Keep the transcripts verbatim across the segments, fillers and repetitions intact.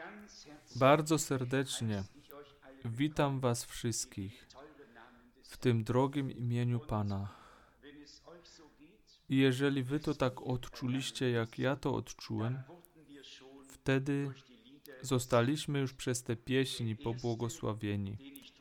Bardzo serdecznie witam Was wszystkich w tym drogim imieniu Pana. I jeżeli Wy to tak odczuliście, jak ja to odczułem, wtedy zostaliśmy już przez te pieśni pobłogosławieni.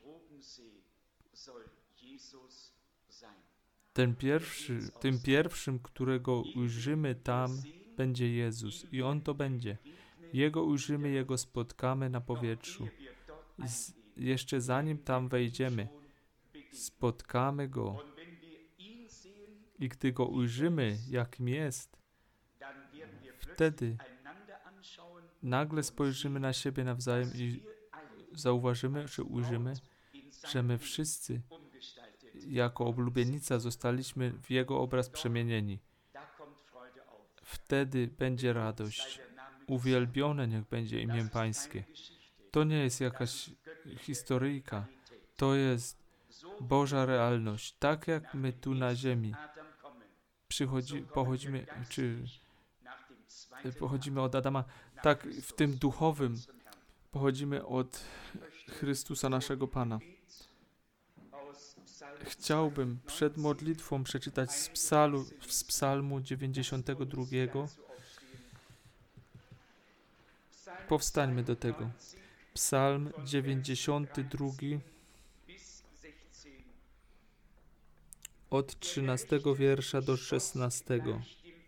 Ten pierwszy, tym pierwszym, którego ujrzymy tam, będzie Jezus i On to będzie. Jego ujrzymy, Jego spotkamy na powietrzu. I z, jeszcze zanim tam wejdziemy, spotkamy Go. I gdy Go ujrzymy, jakim jest, wtedy nagle spojrzymy na siebie nawzajem i zauważymy, że ujrzymy, że my wszyscy jako oblubienica zostaliśmy w Jego obraz przemienieni. Wtedy będzie radość. Uwielbione niech będzie imię Pańskie. To nie jest jakaś historyjka. To jest Boża realność. Tak jak my tu na ziemi przychodzi, pochodzimy, czy pochodzimy od Adama, tak w tym duchowym pochodzimy od Chrystusa naszego Pana. Chciałbym przed modlitwą przeczytać z, psalu, z psalmu dziewięćdziesiątego drugiego. Powstańmy do tego. Psalm dziewięćdziesiąty drugi od trzynastego wiersza do szesnastego.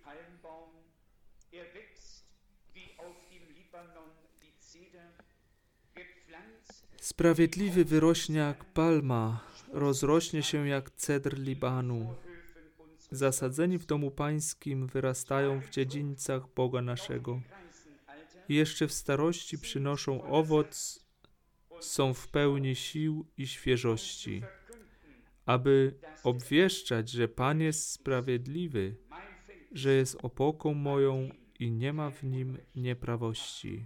Sprawiedliwy wyrośnie jak palma, rozrośnie się jak cedr Libanu. Zasadzeni w domu pańskim wyrastają w dziedzińcach Boga naszego. I jeszcze w starości przynoszą owoc, są w pełni sił i świeżości, aby obwieszczać, że Pan jest sprawiedliwy, że jest opoką moją i nie ma w nim nieprawości.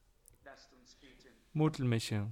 Módlmy się.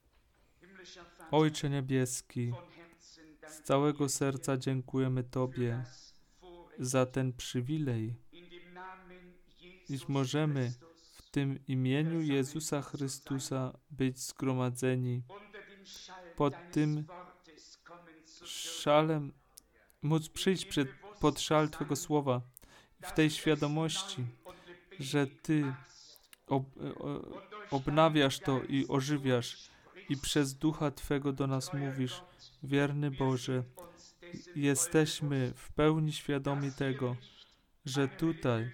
Ojcze Niebieski, z całego serca dziękujemy Tobie za ten przywilej, iż możemy w tym imieniu Jezusa Chrystusa być zgromadzeni pod tym szalem, móc przyjść przed, pod szal Twego Słowa w tej świadomości, że Ty ob, obnawiasz to i ożywiasz i przez Ducha Twego do nas mówisz. Wierny Boże, jesteśmy w pełni świadomi tego, że tutaj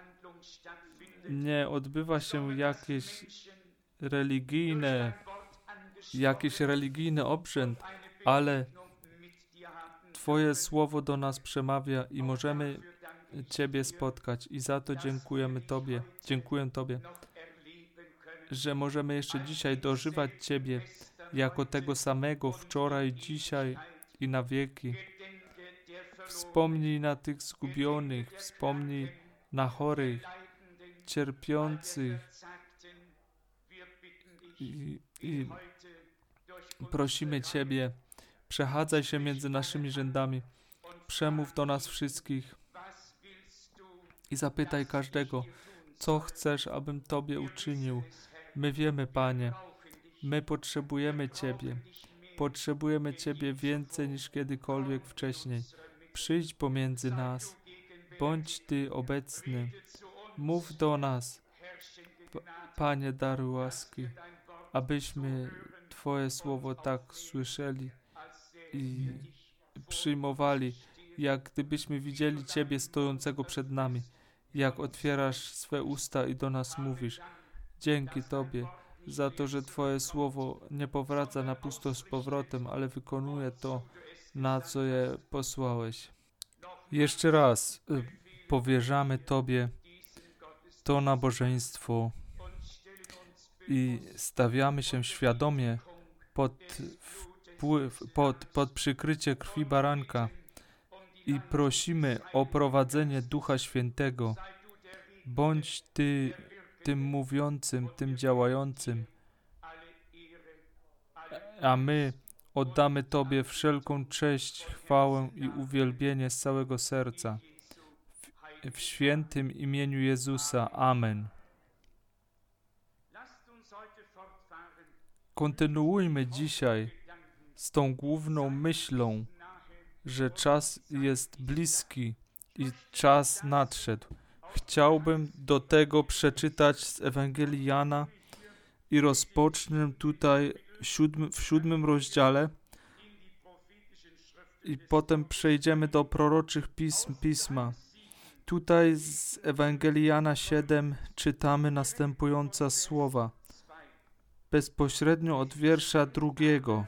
nie odbywa się jakieś religijne, jakiś religijny obrzęd, ale Twoje Słowo do nas przemawia i możemy Ciebie spotkać i za to dziękujemy Tobie, dziękuję Tobie, że możemy jeszcze dzisiaj dożywać Ciebie jako tego samego wczoraj, dzisiaj i na wieki. Wspomnij na tych zgubionych, wspomnij na chorych, cierpiących i, i prosimy Ciebie, przechadzaj się między naszymi rzędami, przemów do nas wszystkich i zapytaj każdego, co chcesz, abym Tobie uczynił. My wiemy, Panie, my potrzebujemy Ciebie. Potrzebujemy Ciebie więcej niż kiedykolwiek wcześniej. Przyjdź pomiędzy nas. Bądź Ty obecny. Mów do nas, P- Panie, daruj łaski, abyśmy Twoje słowo tak słyszeli i przyjmowali, jak gdybyśmy widzieli Ciebie stojącego przed nami, jak otwierasz swe usta i do nas mówisz. Dzięki Tobie za to, że Twoje słowo nie powraca na pusto z powrotem, ale wykonuje to, na co je posłałeś. Jeszcze raz y, powierzamy Tobie to nabożeństwo i stawiamy się świadomie pod wpływ, pod, pod przykrycie krwi baranka i prosimy o prowadzenie Ducha Świętego. Bądź Ty tym mówiącym, tym działającym, a my oddamy Tobie wszelką cześć, chwałę i uwielbienie z całego serca. W, w świętym imieniu Jezusa. Amen. Kontynuujmy dzisiaj z tą główną myślą, że czas jest bliski i czas nadszedł. Chciałbym do tego przeczytać z Ewangelii Jana i rozpocznę tutaj siódmy, w siódmym rozdziale i potem przejdziemy do proroczych pism, pisma. Tutaj z Ewangelii Jana siedem czytamy następujące słowa, bezpośrednio od wiersza drugiego.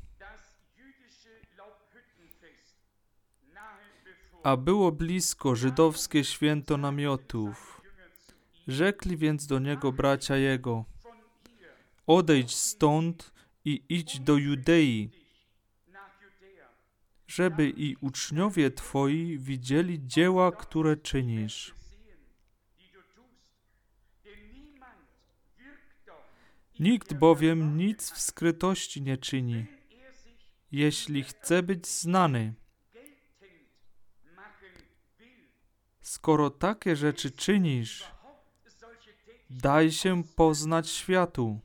A było blisko żydowskie święto namiotów. Rzekli więc do niego bracia jego, odejdź stąd i idź do Judei, żeby i uczniowie twoi widzieli dzieła, które czynisz. Nikt bowiem nic w skrytości nie czyni, jeśli chce być znany. Skoro takie rzeczy czynisz, daj się poznać światu.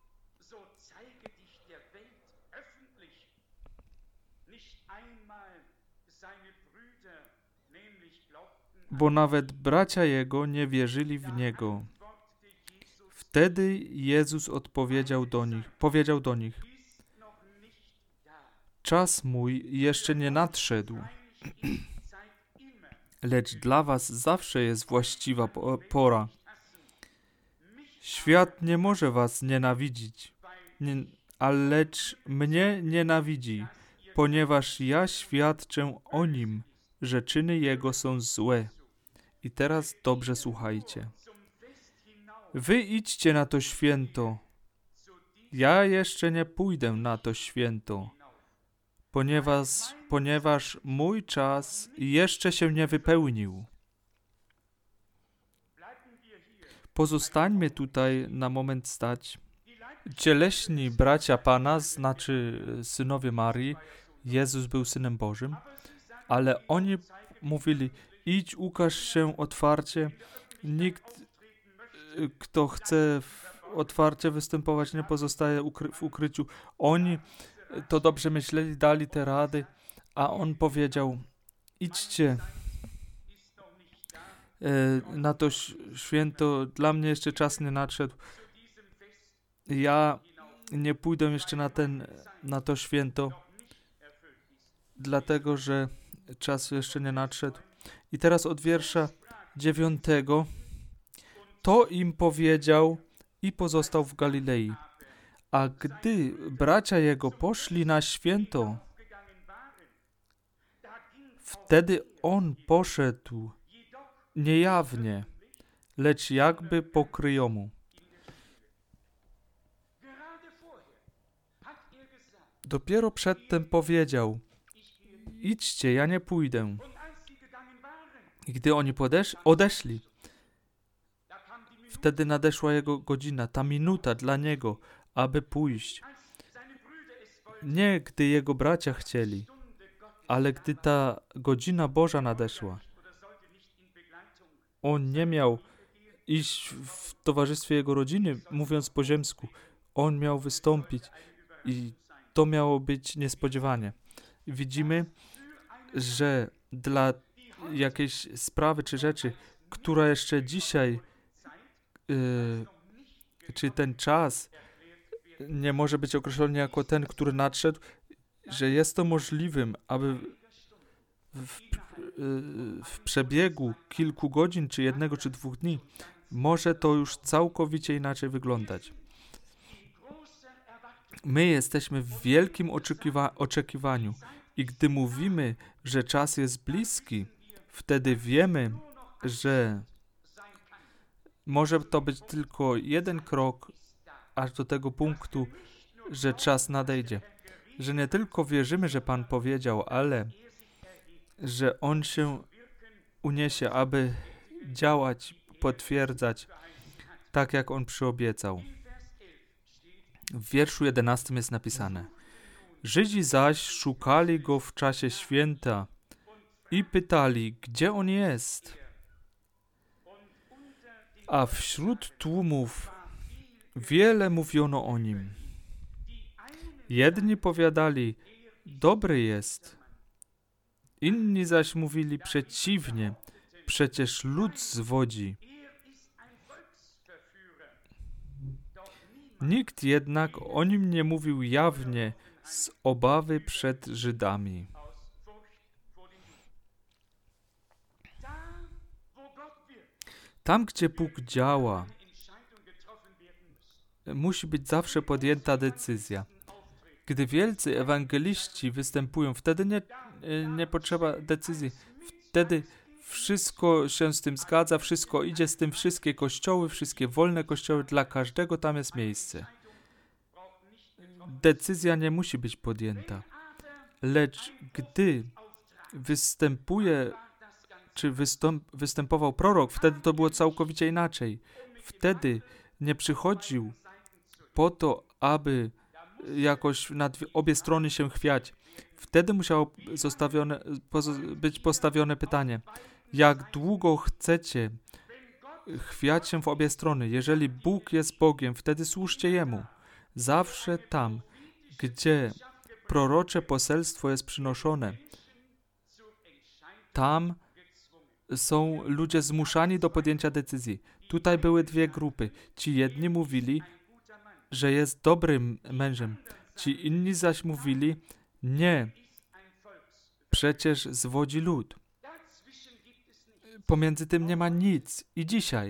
Bo nawet bracia jego nie wierzyli w niego. Wtedy Jezus odpowiedział do nich, powiedział do nich, czas mój jeszcze nie nadszedł, lecz dla was zawsze jest właściwa pora. Świat nie może was nienawidzić, nie, ale lecz mnie nienawidzi, ponieważ ja świadczę o nim, że czyny jego są złe. I teraz dobrze słuchajcie. Wy idźcie na to święto. Ja jeszcze nie pójdę na to święto, ponieważ, ponieważ mój czas jeszcze się nie wypełnił. Pozostańmy tutaj na moment stać. Cieleśni bracia Pana, znaczy synowie Marii, Jezus był Synem Bożym, ale oni mówili, idź, ukaż się otwarcie. Nikt, kto chce otwarcie występować, nie pozostaje ukry- w ukryciu. Oni to dobrze myśleli, dali te rady, a on powiedział, idźcie na to święto, dla mnie jeszcze czas nie nadszedł. Ja nie pójdę jeszcze na, ten, na to święto, dlatego, że czas jeszcze nie nadszedł. I teraz od wiersza dziewiątego. To im powiedział i pozostał w Galilei. A gdy bracia jego poszli na święto, wtedy on poszedł niejawnie, lecz jakby po kryjomu. Dopiero przedtem powiedział, idźcie, ja nie pójdę. I gdy oni podesz- odeszli, wtedy nadeszła jego godzina, ta minuta dla niego, aby pójść. Nie gdy jego bracia chcieli, ale gdy ta godzina Boża nadeszła. On nie miał iść w towarzystwie jego rodziny, mówiąc po ziemsku. On miał wystąpić i to miało być niespodziewanie. Widzimy, że dla jakiejś sprawy czy rzeczy, która jeszcze dzisiaj, yy, czy ten czas nie może być określony jako ten, który nadszedł, że jest to możliwym, aby w, yy, w przebiegu kilku godzin, czy jednego, czy dwóch dni, może to już całkowicie inaczej wyglądać. My jesteśmy w wielkim oczekiwa- oczekiwaniu i gdy mówimy, że czas jest bliski, wtedy wiemy, że może to być tylko jeden krok aż do tego punktu, że czas nadejdzie. Że nie tylko wierzymy, że Pan powiedział, ale że On się uniesie, aby działać, potwierdzać, tak jak On przyobiecał. W wierszu jedenastym jest napisane: Żydzi zaś szukali Go w czasie święta i pytali, gdzie On jest. A wśród tłumów Wiele mówiono o nim. Jedni powiadali, dobry jest. Inni zaś mówili przeciwnie, przecież lud zwodzi. Nikt jednak o nim nie mówił jawnie z obawy przed Żydami. Tam, gdzie Bóg działa, musi być zawsze podjęta decyzja. Gdy wielcy ewangeliści występują, wtedy nie, nie potrzeba decyzji. Wtedy wszystko się z tym zgadza, wszystko idzie z tym, wszystkie kościoły, wszystkie wolne kościoły, dla każdego tam jest miejsce. Decyzja nie musi być podjęta. Lecz gdy występuje, czy wystąp, występował prorok, wtedy to było całkowicie inaczej. Wtedy nie przychodził po to, aby jakoś na dwie, obie strony się chwiać. Wtedy musiało zostawione, być postawione pytanie, jak długo chcecie chwiać się w obie strony? Jeżeli Bóg jest Bogiem, wtedy służcie Jemu. Zawsze tam, gdzie prorocze poselstwo jest przynoszone, tam są ludzie zmuszani do podjęcia decyzji. Tutaj były dwie grupy. Ci jedni mówili, że jest dobrym mężem. Ci inni zaś mówili, nie, przecież zwodzi lud. Pomiędzy tym nie ma nic. I dzisiaj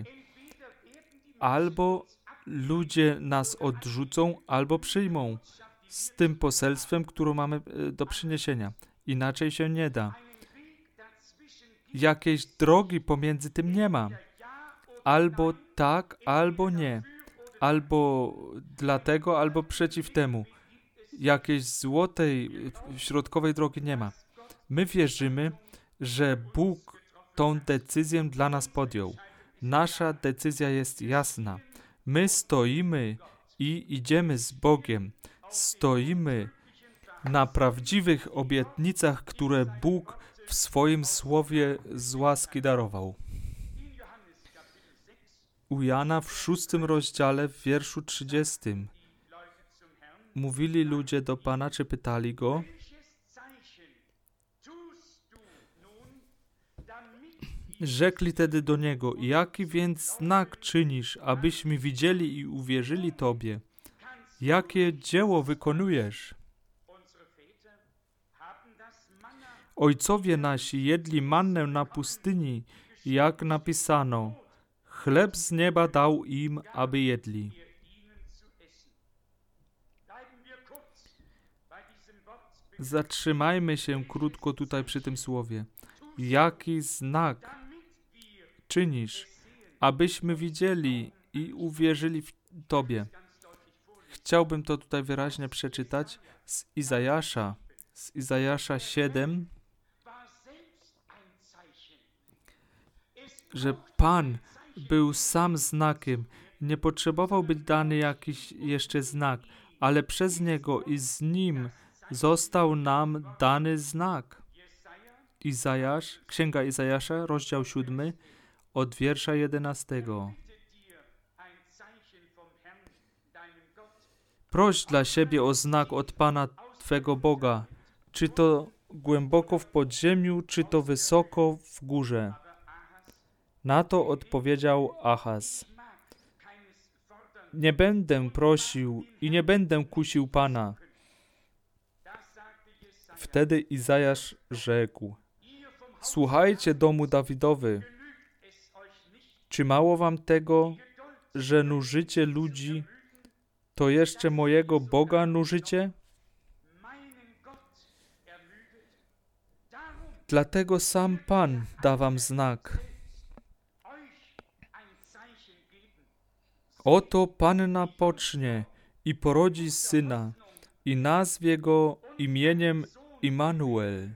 albo ludzie nas odrzucą, albo przyjmą z tym poselstwem, które mamy do przyniesienia. Inaczej się nie da. Jakiejś drogi pomiędzy tym nie ma. Albo tak, albo nie. Albo dlatego, albo przeciw temu. Jakiejś złotej, środkowej drogi nie ma. My wierzymy, że Bóg tą decyzję dla nas podjął. Nasza decyzja jest jasna. My stoimy i idziemy z Bogiem. Stoimy na prawdziwych obietnicach, które Bóg w swoim słowie z łaski darował. U Jana w szóstym rozdziale, w wierszu trzydziestym, mówili ludzie do Pana, czy pytali Go, rzekli tedy do Niego, jaki więc znak czynisz, abyśmy widzieli i uwierzyli Tobie? Jakie dzieło wykonujesz? Ojcowie nasi jedli mannę na pustyni, jak napisano, chleb z nieba dał im, aby jedli. Zatrzymajmy się krótko tutaj przy tym słowie. Jaki znak czynisz, abyśmy widzieli i uwierzyli w Tobie? Chciałbym to tutaj wyraźnie przeczytać z Izajasza, z Izajasza siedem, że Pan był sam znakiem. Nie potrzebował być dany jakiś jeszcze znak, ale przez Niego i z Nim został nam dany znak. Izajasz, Księga Izajasza, rozdział siódmy, od wiersza jedenastego. Proś dla siebie o znak od Pana Twego Boga, czy to głęboko w podziemiu, czy to wysoko w górze. Na to odpowiedział Achaz. Nie będę prosił i nie będę kusił Pana. Wtedy Izajasz rzekł, słuchajcie domu Dawidowy, czy mało wam tego, że nużycie ludzi, to jeszcze mojego Boga nużycie? Dlatego sam Pan da wam znak. Oto panna pocznie i porodzi syna i nazwie go imieniem Immanuel.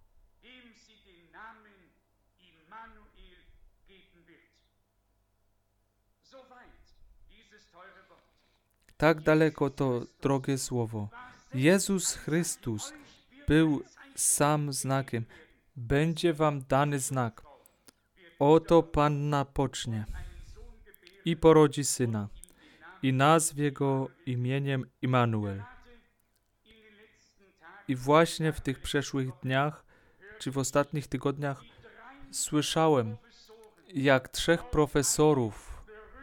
Tak daleko to drogie słowo. Jezus Chrystus był sam znakiem. Będzie wam dany znak. Oto panna pocznie i porodzi syna i nazwie go imieniem Immanuel. I właśnie w tych przeszłych dniach, czy w ostatnich tygodniach słyszałem, jak trzech profesorów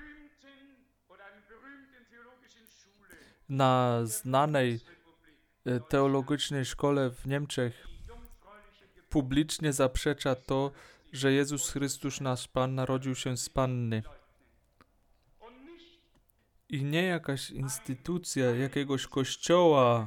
na znanej teologicznej szkole w Niemczech publicznie zaprzecza to, że Jezus Chrystus, nasz Pan, narodził się z Panny. I nie jakaś instytucja, jakiegoś kościoła,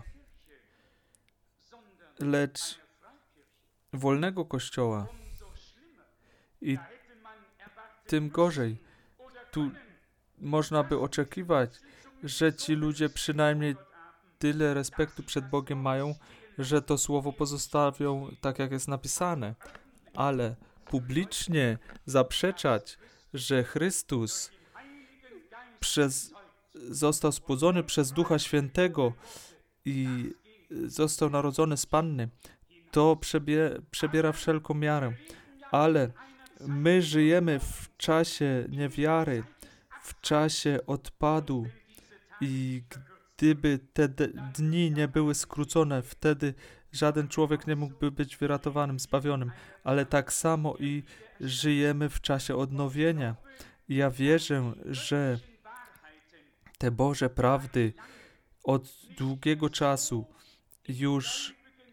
lecz wolnego kościoła. I tym gorzej. Tu można by oczekiwać, że ci ludzie przynajmniej tyle respektu przed Bogiem mają, że to słowo pozostawią tak, jak jest napisane. Ale publicznie zaprzeczać, że Chrystus przez, został spłodzony przez Ducha Świętego i został narodzony z Panny, to przebie, przebiera wszelką miarę. Ale my żyjemy w czasie niewiary, w czasie odpadu i gdyby te d- dni nie były skrócone, wtedy żaden człowiek nie mógłby być wyratowanym, zbawionym. Ale tak samo i żyjemy w czasie odnowienia. I ja wierzę, że te Boże prawdy od długiego czasu już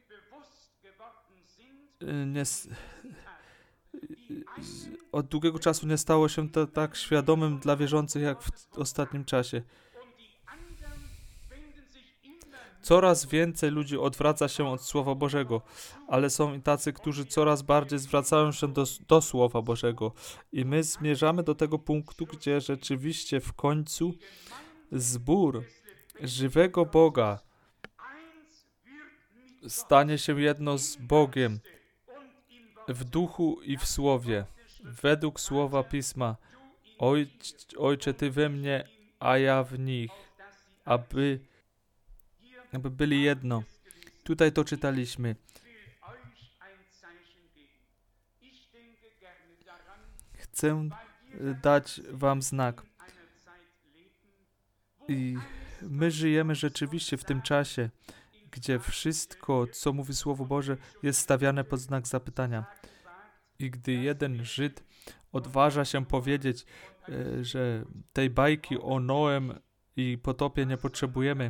nie, od długiego czasu nie stało się to tak świadomym dla wierzących jak w ostatnim czasie. Coraz więcej ludzi odwraca się od Słowa Bożego, ale są i tacy, którzy coraz bardziej zwracają się do, do Słowa Bożego. I my zmierzamy do tego punktu, gdzie rzeczywiście w końcu zbór żywego Boga stanie się jedno z Bogiem w duchu i w słowie, według słowa Pisma. Ojc, Ojcze, Ty we mnie, a ja w nich, aby, aby byli jedno. Tutaj to czytaliśmy. Chcę dać wam znak. I my żyjemy rzeczywiście w tym czasie, gdzie wszystko, co mówi Słowo Boże, jest stawiane pod znak zapytania. I gdy jeden Żyd odważa się powiedzieć, że tej bajki o Noem i potopie nie potrzebujemy,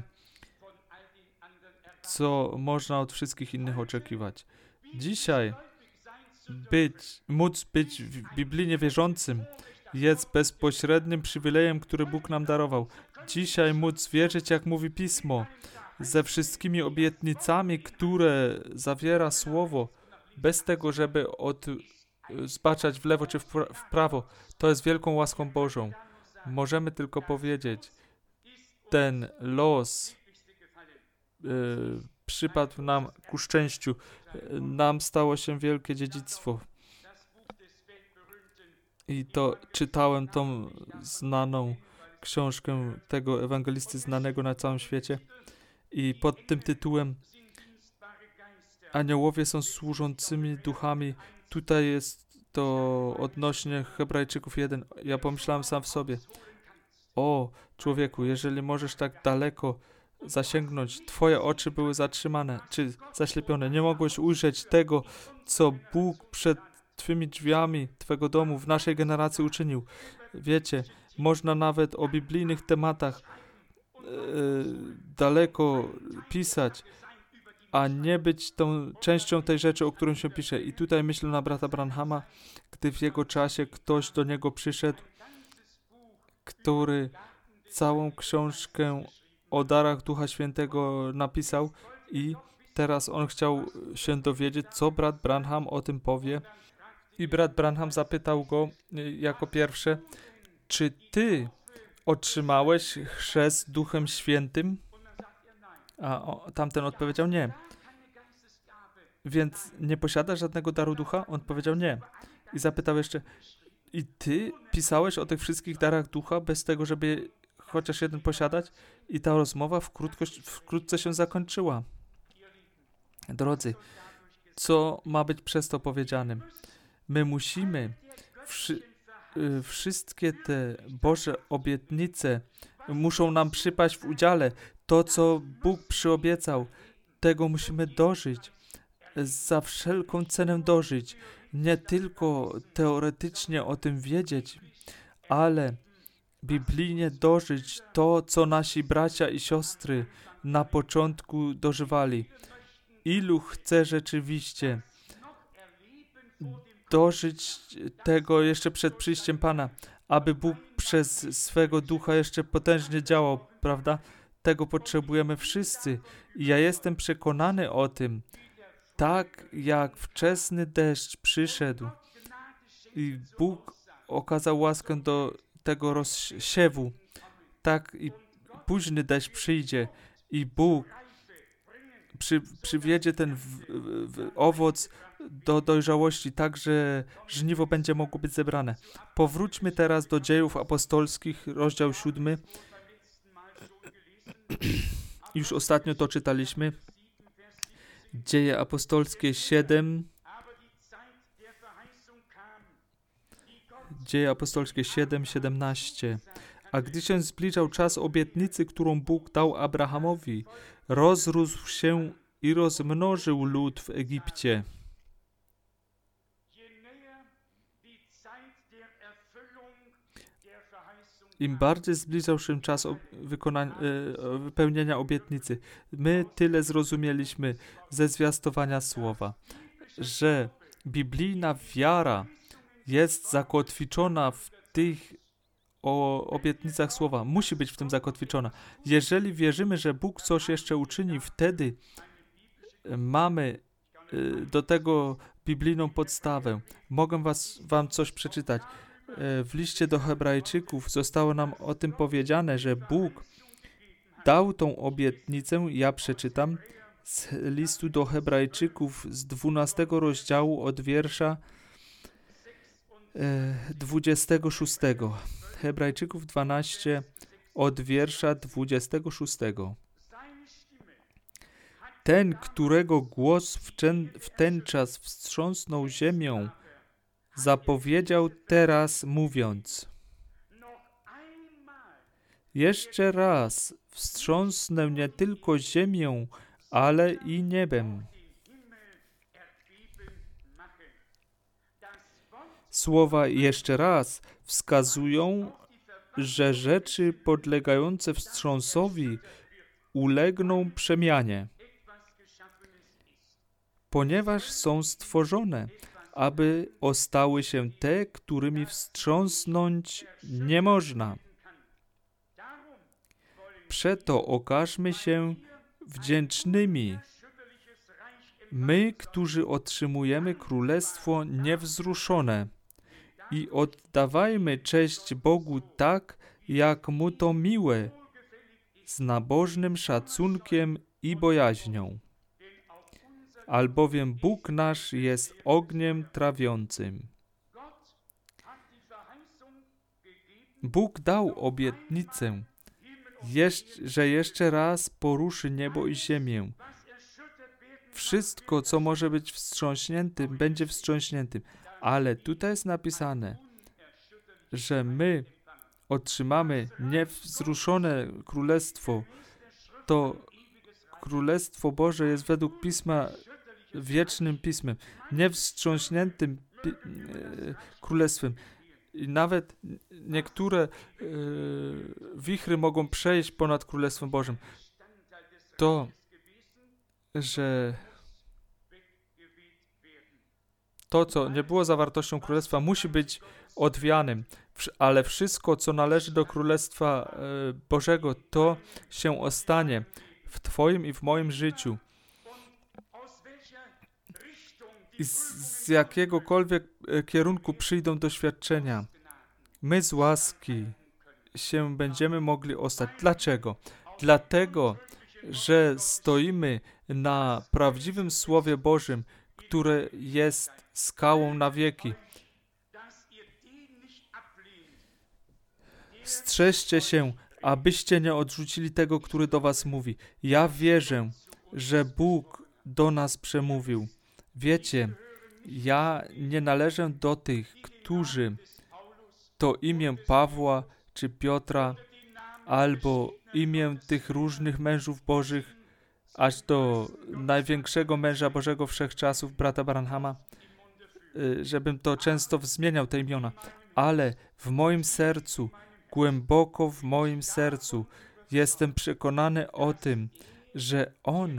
co można od wszystkich innych oczekiwać. Dzisiaj być, móc być biblijnie wierzącym jest bezpośrednim przywilejem, który Bóg nam darował. Dzisiaj móc wierzyć, jak mówi Pismo, ze wszystkimi obietnicami, które zawiera Słowo, bez tego, żeby od, zbaczać w lewo czy w, pra- w prawo, to jest wielką łaską Bożą. Możemy tylko powiedzieć, ten los y, przypadł nam ku szczęściu, y, nam stało się wielkie dziedzictwo. I to czytałem tą znaną książkę tego ewangelisty znanego na całym świecie i pod tym tytułem Aniołowie są służącymi duchami. Tutaj jest to odnośnie Hebrajczyków jeden. Ja pomyślałem sam w sobie, o człowieku, jeżeli możesz tak daleko zasięgnąć, twoje oczy były zatrzymane, czy zaślepione, nie mogłeś ujrzeć tego, co Bóg przed twymi drzwiami twego domu w naszej generacji uczynił. Wiecie, można nawet o biblijnych tematach yy, daleko pisać, a nie być tą częścią tej rzeczy, o którą się pisze. I tutaj myślę na brata Branhama, gdy w jego czasie ktoś do niego przyszedł, który całą książkę o darach Ducha Świętego napisał i teraz on chciał się dowiedzieć, co brat Branham o tym powie. I brat Branham zapytał go jako pierwsze, czy ty otrzymałeś chrzest Duchem Świętym? A o, tamten odpowiedział nie. Więc nie posiadasz żadnego daru ducha? On powiedział nie. I zapytał jeszcze, i ty pisałeś o tych wszystkich darach ducha bez tego, żeby chociaż jeden posiadać? I ta rozmowa wkrótko, wkrótce się zakończyła. Drodzy, co ma być przez to powiedzianym? My musimy wszy, y, wszystkie te Boże obietnice muszą nam przypaść w udziale. To, co Bóg przyobiecał, tego musimy dożyć. Za wszelką cenę dożyć. Nie tylko teoretycznie o tym wiedzieć, ale biblijnie dożyć to, co nasi bracia i siostry na początku dożywali. Ilu chce rzeczywiście dożyć tego jeszcze przed przyjściem Pana, aby Bóg przez swego Ducha jeszcze potężnie działał, prawda? Tego potrzebujemy wszyscy. I ja jestem przekonany o tym, tak jak wczesny deszcz przyszedł i Bóg okazał łaskę do tego rozsiewu, tak i późny deszcz przyjdzie i Bóg przy, przywiedzie ten w, w, owoc do dojrzałości, tak że żniwo będzie mogło być zebrane. Powróćmy teraz do Dziejów Apostolskich, rozdział siódmy. Już ostatnio to czytaliśmy. Dzieje Apostolskie siedem. Dzieje Apostolskie siedem, siedemnaście. A gdy się zbliżał czas obietnicy, którą Bóg dał Abrahamowi, rozrósł się i rozmnożył lud w Egipcie. Im bardziej zbliżał się czas wykonania, wypełnienia obietnicy, my tyle zrozumieliśmy ze zwiastowania słowa, że biblijna wiara jest zakotwiczona w tych o obietnicach słowa. Musi być w tym zakotwiczona. Jeżeli wierzymy, że Bóg coś jeszcze uczyni, wtedy mamy do tego biblijną podstawę. Mogę was, wam coś przeczytać. W liście do Hebrajczyków zostało nam o tym powiedziane, że Bóg dał tą obietnicę. Ja przeczytam z listu do Hebrajczyków z dwunastego rozdziału od wiersza dwudziestego szóstego. Hebrajczyków dwanaście od wiersza dwudziestego szóstego. Ten, którego głos w ten, w ten czas wstrząsnął ziemią, zapowiedział teraz mówiąc: jeszcze raz wstrząsnę nie tylko ziemią, ale i niebem. Słowa jeszcze raz wskazują, że rzeczy podlegające wstrząsowi ulegną przemianie, ponieważ są stworzone, aby ostały się te, którymi wstrząsnąć nie można. Przeto okażmy się wdzięcznymi, my, którzy otrzymujemy królestwo niewzruszone, i oddawajmy cześć Bogu tak, jak Mu to miłe, z nabożnym szacunkiem i bojaźnią. Albowiem Bóg nasz jest ogniem trawiącym. Bóg dał obietnicę, jeszcze, że jeszcze raz poruszy niebo i ziemię. Wszystko, co może być wstrząśniętym, będzie wstrząśniętym. Ale tutaj jest napisane, że my otrzymamy niewzruszone królestwo. To Królestwo Boże jest według Pisma wiecznym Pismem, niewstrząśniętym pi- e, królestwem. I nawet niektóre e, wichry mogą przejść ponad Królestwem Bożym. To, że to, co nie było zawartością Królestwa, musi być odwianym, ale wszystko, co należy do Królestwa e, Bożego, to się ostanie w Twoim i w moim życiu. I z, z jakiegokolwiek kierunku przyjdą doświadczenia, my z łaski się będziemy mogli ostać. Dlaczego? Dlatego, że stoimy na prawdziwym Słowie Bożym, które jest skałą na wieki. Strzeżcie się, abyście nie odrzucili tego, który do was mówi. Ja wierzę, że Bóg do nas przemówił. Wiecie, ja nie należę do tych, którzy to imię Pawła czy Piotra albo imię tych różnych mężów bożych, aż do największego męża Bożego wszechczasów, brata Branhama, żebym to często zmieniał te imiona, ale w moim sercu, głęboko w moim sercu jestem przekonany o tym, że on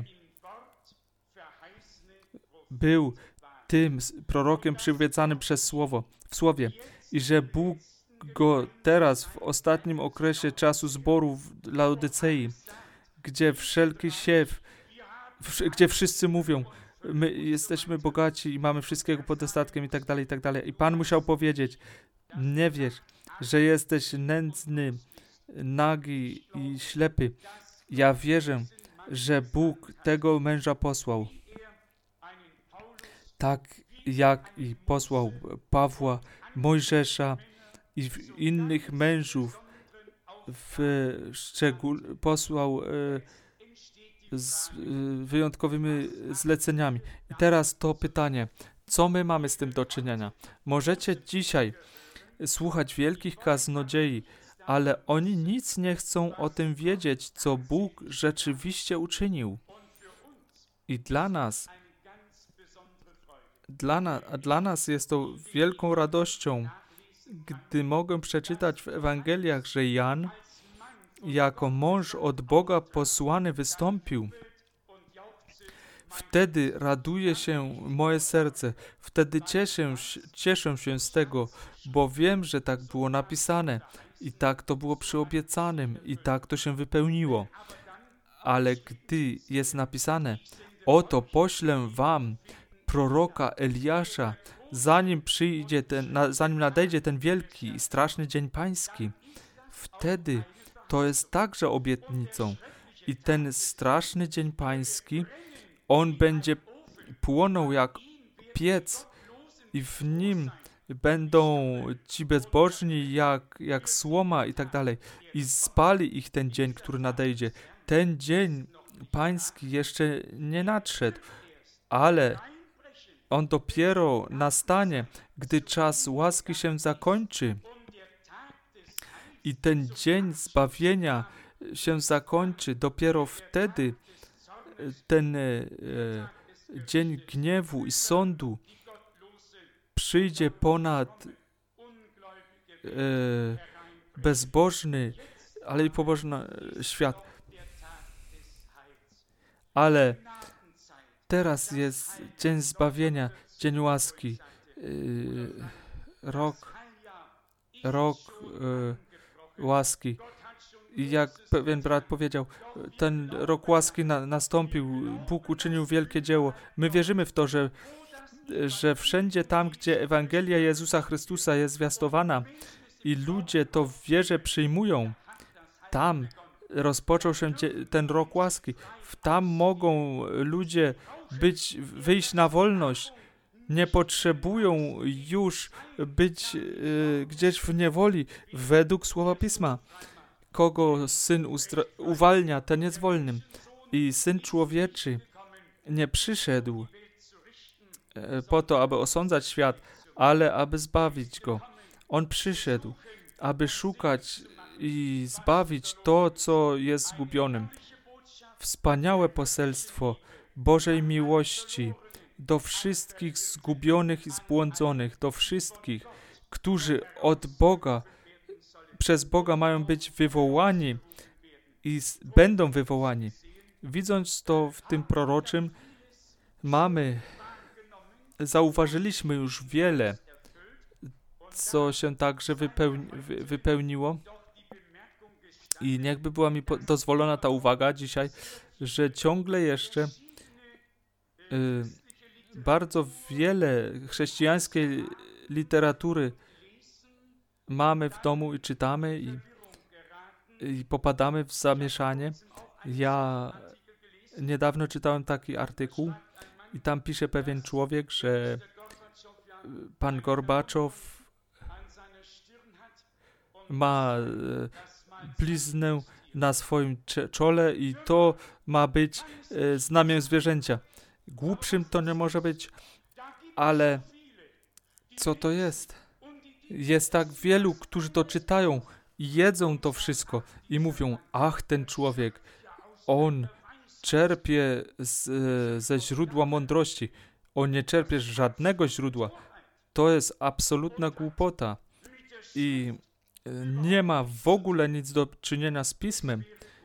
był tym prorokiem przyobiecanym przez Słowo, w Słowie i że Bóg go teraz w ostatnim okresie czasu zboru w Laodycei, gdzie wszelki siew, w, gdzie wszyscy mówią, my jesteśmy bogaci i mamy wszystkiego pod dostatkiem i tak dalej, i tak dalej. I Pan musiał powiedzieć, nie wiesz, że jesteś nędzny, nagi i ślepy. Ja wierzę, że Bóg tego męża posłał. Tak jak i posłał Pawła, Mojżesza i innych mężów, w szczegól posłał e, z e, wyjątkowymi zleceniami. I teraz to pytanie, co my mamy z tym do czynienia? Możecie dzisiaj słuchać wielkich kaznodziei, ale oni nic nie chcą o tym wiedzieć, co Bóg rzeczywiście uczynił. I dla nas, dla, na, dla nas jest to wielką radością, gdy mogę przeczytać w Ewangeliach, że Jan jako mąż od Boga posłany wystąpił. Wtedy raduje się moje serce, wtedy cieszę, cieszę się z tego, bo wiem, że tak było napisane i tak to było przyobiecanym i tak to się wypełniło. Ale gdy jest napisane, oto poślę wam proroka Eliasza, zanim przyjdzie ten, na, zanim nadejdzie ten wielki i straszny dzień pański, wtedy to jest także obietnicą. I ten straszny dzień pański, on będzie płonął jak piec i w nim będą ci bezbożni jak, jak słoma i tak dalej. I spali ich ten dzień, który nadejdzie. Ten dzień pański jeszcze nie nadszedł, ale on dopiero nastanie, gdy czas łaski się zakończy. I ten dzień zbawienia się zakończy. Dopiero wtedy ten e, dzień gniewu i sądu przyjdzie ponad e, bezbożny, ale i pobożny świat. Ale teraz jest dzień zbawienia, dzień łaski, e, rok, rok e, łaski. I jak pewien brat powiedział, ten rok łaski na, nastąpił, Bóg uczynił wielkie dzieło. My wierzymy w to, że, że wszędzie tam, gdzie Ewangelia Jezusa Chrystusa jest zwiastowana i ludzie to w wierze przyjmują, tam rozpoczął się ten rok łaski. Tam mogą ludzie być, wyjść na wolność. Nie potrzebują już być y, gdzieś w niewoli według Słowa Pisma. Kogo Syn ustra- uwalnia, ten jest wolnym. I Syn Człowieczy nie przyszedł e, po to, aby osądzać świat, ale aby zbawić go. On przyszedł, aby szukać i zbawić to, co jest zgubionym. Wspaniałe poselstwo Bożej miłości do wszystkich zgubionych i zbłądzonych, do wszystkich, którzy od Boga przez Boga mają być wywołani i będą wywołani. Widząc to w tym proroczym, mamy, zauważyliśmy już wiele, co się także wypełni, wy, wypełniło. I niechby była mi po, dozwolona ta uwaga dzisiaj, że ciągle jeszcze y, bardzo wiele chrześcijańskiej literatury mamy w domu i czytamy i, i popadamy w zamieszanie. Ja niedawno czytałem taki artykuł i tam pisze pewien człowiek, że pan Gorbaczow ma bliznę na swoim czole i to ma być znamię zwierzęcia. Głupszym to nie może być, ale co to jest? Jest tak wielu, którzy to czytają, i jedzą to wszystko i mówią, ach, ten człowiek, on czerpie z, ze źródła mądrości. On nie czerpie z żadnego źródła. To jest absolutna głupota. I nie ma w ogóle nic do czynienia z Pismem,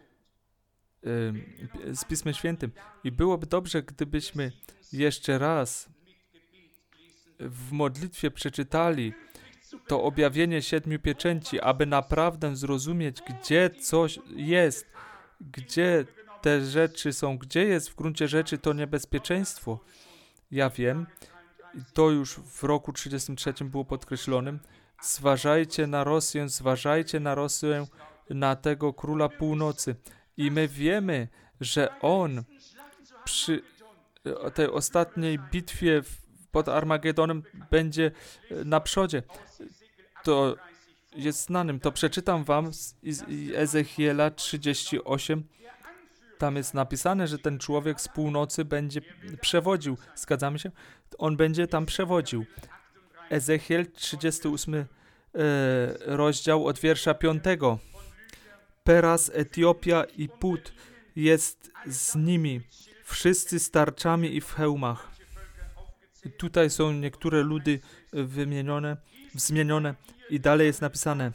z Pismem Świętym. I byłoby dobrze, gdybyśmy jeszcze raz w modlitwie przeczytali to objawienie siedmiu pieczęci, aby naprawdę zrozumieć, gdzie coś jest, gdzie te rzeczy są, gdzie jest w gruncie rzeczy to niebezpieczeństwo. Ja wiem, to już w roku trzydziestym trzecim było podkreślonym, zważajcie na Rosję, zważajcie na Rosję, na tego króla północy. I my wiemy, że on przy tej ostatniej bitwie pod Armagedonem będzie na przodzie. To jest znanym. To przeczytam wam z Ezechiela trzydzieści osiem. Tam jest napisane, że ten człowiek z północy będzie przewodził. Zgadzamy się? On będzie tam przewodził. Ezechiel trzydziesty ósmy e, rozdział od wiersza piątego. Peras, Etiopia i Put jest z nimi, wszyscy z tarczami i w hełmach. Tutaj są niektóre ludy wymienione, wzmienione i dalej jest napisane,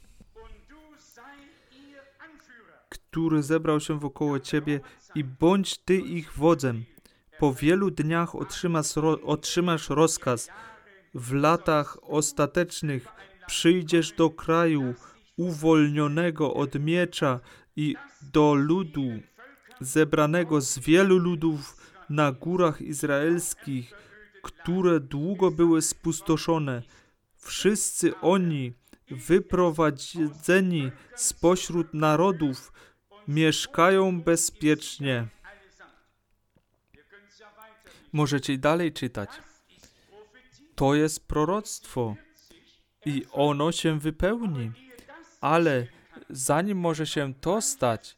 który zebrał się wokoło ciebie i bądź ty ich wodzem. Po wielu dniach otrzymasz, otrzymasz rozkaz. W latach ostatecznych przyjdziesz do kraju uwolnionego od miecza i do ludu zebranego z wielu ludów na górach izraelskich, które długo były spustoszone. Wszyscy oni, wyprowadzeni spośród narodów, mieszkają bezpiecznie. Możecie dalej czytać. To jest proroctwo i ono się wypełni. Ale zanim może się to stać,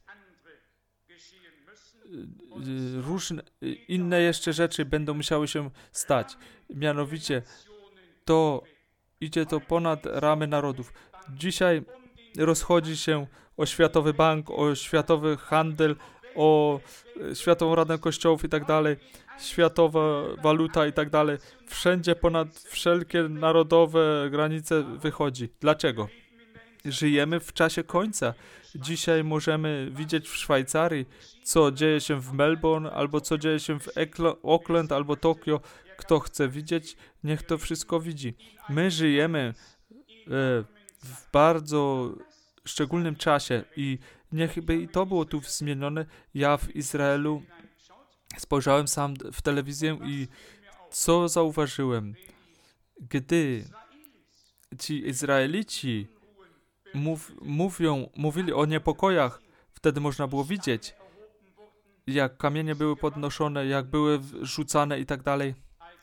różne inne jeszcze rzeczy będą musiały się stać. Mianowicie to idzie to ponad ramy narodów. Dzisiaj rozchodzi się o Światowy Bank, o światowy handel, o Światową Radę Kościołów i tak dalej, światowa waluta i tak dalej. Wszędzie ponad wszelkie narodowe granice wychodzi. Dlaczego? Żyjemy w czasie końca. Dzisiaj możemy widzieć w Szwajcarii, co dzieje się w Melbourne, albo co dzieje się w Auckland, albo Tokio. Kto chce widzieć, niech to wszystko widzi. My żyjemy e, w bardzo szczególnym czasie i niech by i to było tu wzmienione. Ja w Izraelu spojrzałem sam w telewizję i co zauważyłem? Gdy ci Izraelici mów, mówią, mówili o niepokojach, wtedy można było widzieć, jak kamienie były podnoszone, jak były rzucane i tak dalej.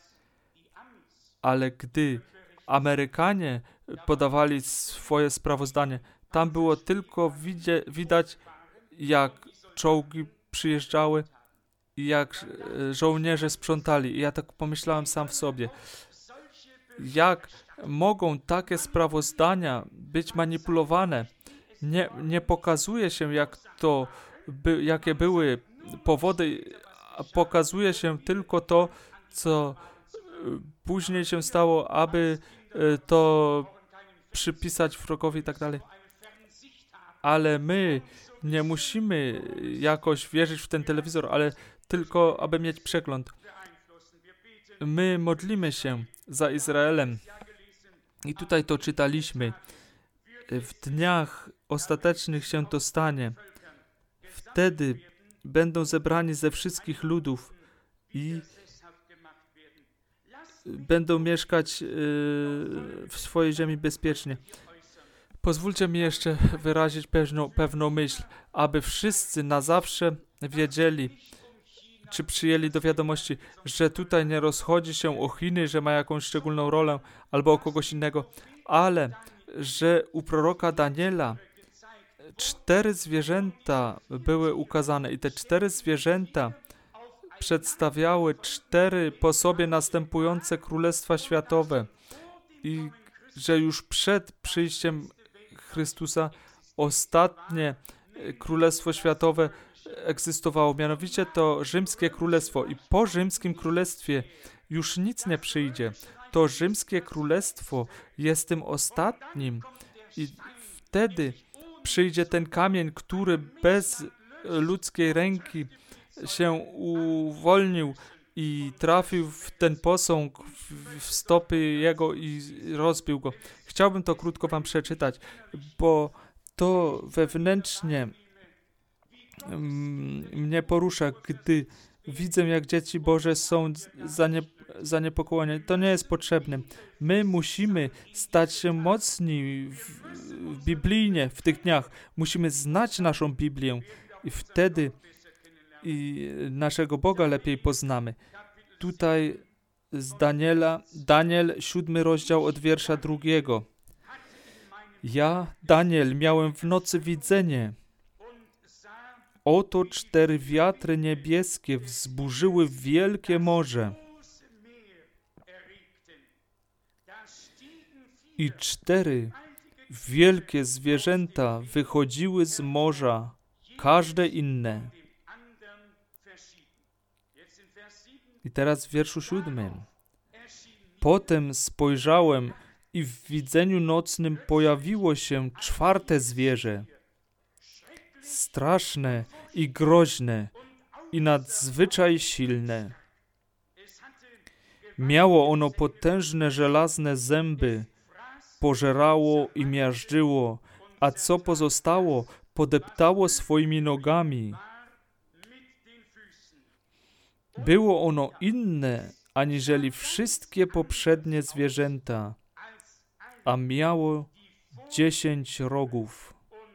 Ale gdy Amerykanie podawali swoje sprawozdanie, tam było tylko widzie, widać, jak czołgi przyjeżdżały i jak żołnierze sprzątali. I ja tak pomyślałem sam w sobie, jak mogą takie sprawozdania być manipulowane. Nie, nie pokazuje się, jak to, by, jakie były powody, a pokazuje się tylko to, co później się stało, aby to przypisać wrogowi i tak dalej. Ale my nie musimy jakoś wierzyć w ten telewizor, ale tylko, aby mieć przegląd. My modlimy się za Izraelem. I tutaj to czytaliśmy. W dniach ostatecznych się to stanie. Wtedy będą zebrani ze wszystkich ludów i będą mieszkać w swojej ziemi bezpiecznie. Pozwólcie mi jeszcze wyrazić pewną, pewną myśl, aby wszyscy na zawsze wiedzieli, czy przyjęli do wiadomości, że tutaj nie rozchodzi się o Chiny, że ma jakąś szczególną rolę, albo o kogoś innego, ale że u proroka Daniela cztery zwierzęta były ukazane i te cztery zwierzęta przedstawiały cztery po sobie następujące królestwa światowe i że już przed przyjściem Chrystusa ostatnie królestwo światowe egzystowało, mianowicie to rzymskie królestwo i po rzymskim królestwie już nic nie przyjdzie. To rzymskie królestwo jest tym ostatnim i wtedy przyjdzie ten kamień, który bez ludzkiej ręki się uwolnił i trafił w ten posąg, w stopy jego i rozbił go. Chciałbym to krótko wam przeczytać, bo to wewnętrznie mnie porusza, gdy widzę, jak dzieci Boże są zanie, zaniepokojone. To nie jest potrzebne. My musimy stać się mocni w, w biblijnie w tych dniach. Musimy znać naszą Biblię i wtedy i naszego Boga lepiej poznamy. Tutaj z Daniela, Daniel, siódmy rozdział od wiersza drugiego. Ja, Daniel, miałem w nocy widzenie. Oto cztery wiatry niebieskie wzburzyły wielkie morze i cztery wielkie zwierzęta wychodziły z morza, każde inne. I teraz w wierszu siódmym. Potem spojrzałem i w widzeniu nocnym pojawiło się czwarte zwierzę. Straszne i groźne i nadzwyczaj silne. Miało ono potężne żelazne zęby, pożerało i miażdżyło, a co pozostało, podeptało swoimi nogami. Było ono inne, aniżeli wszystkie poprzednie zwierzęta, a miało dziesięć rogów.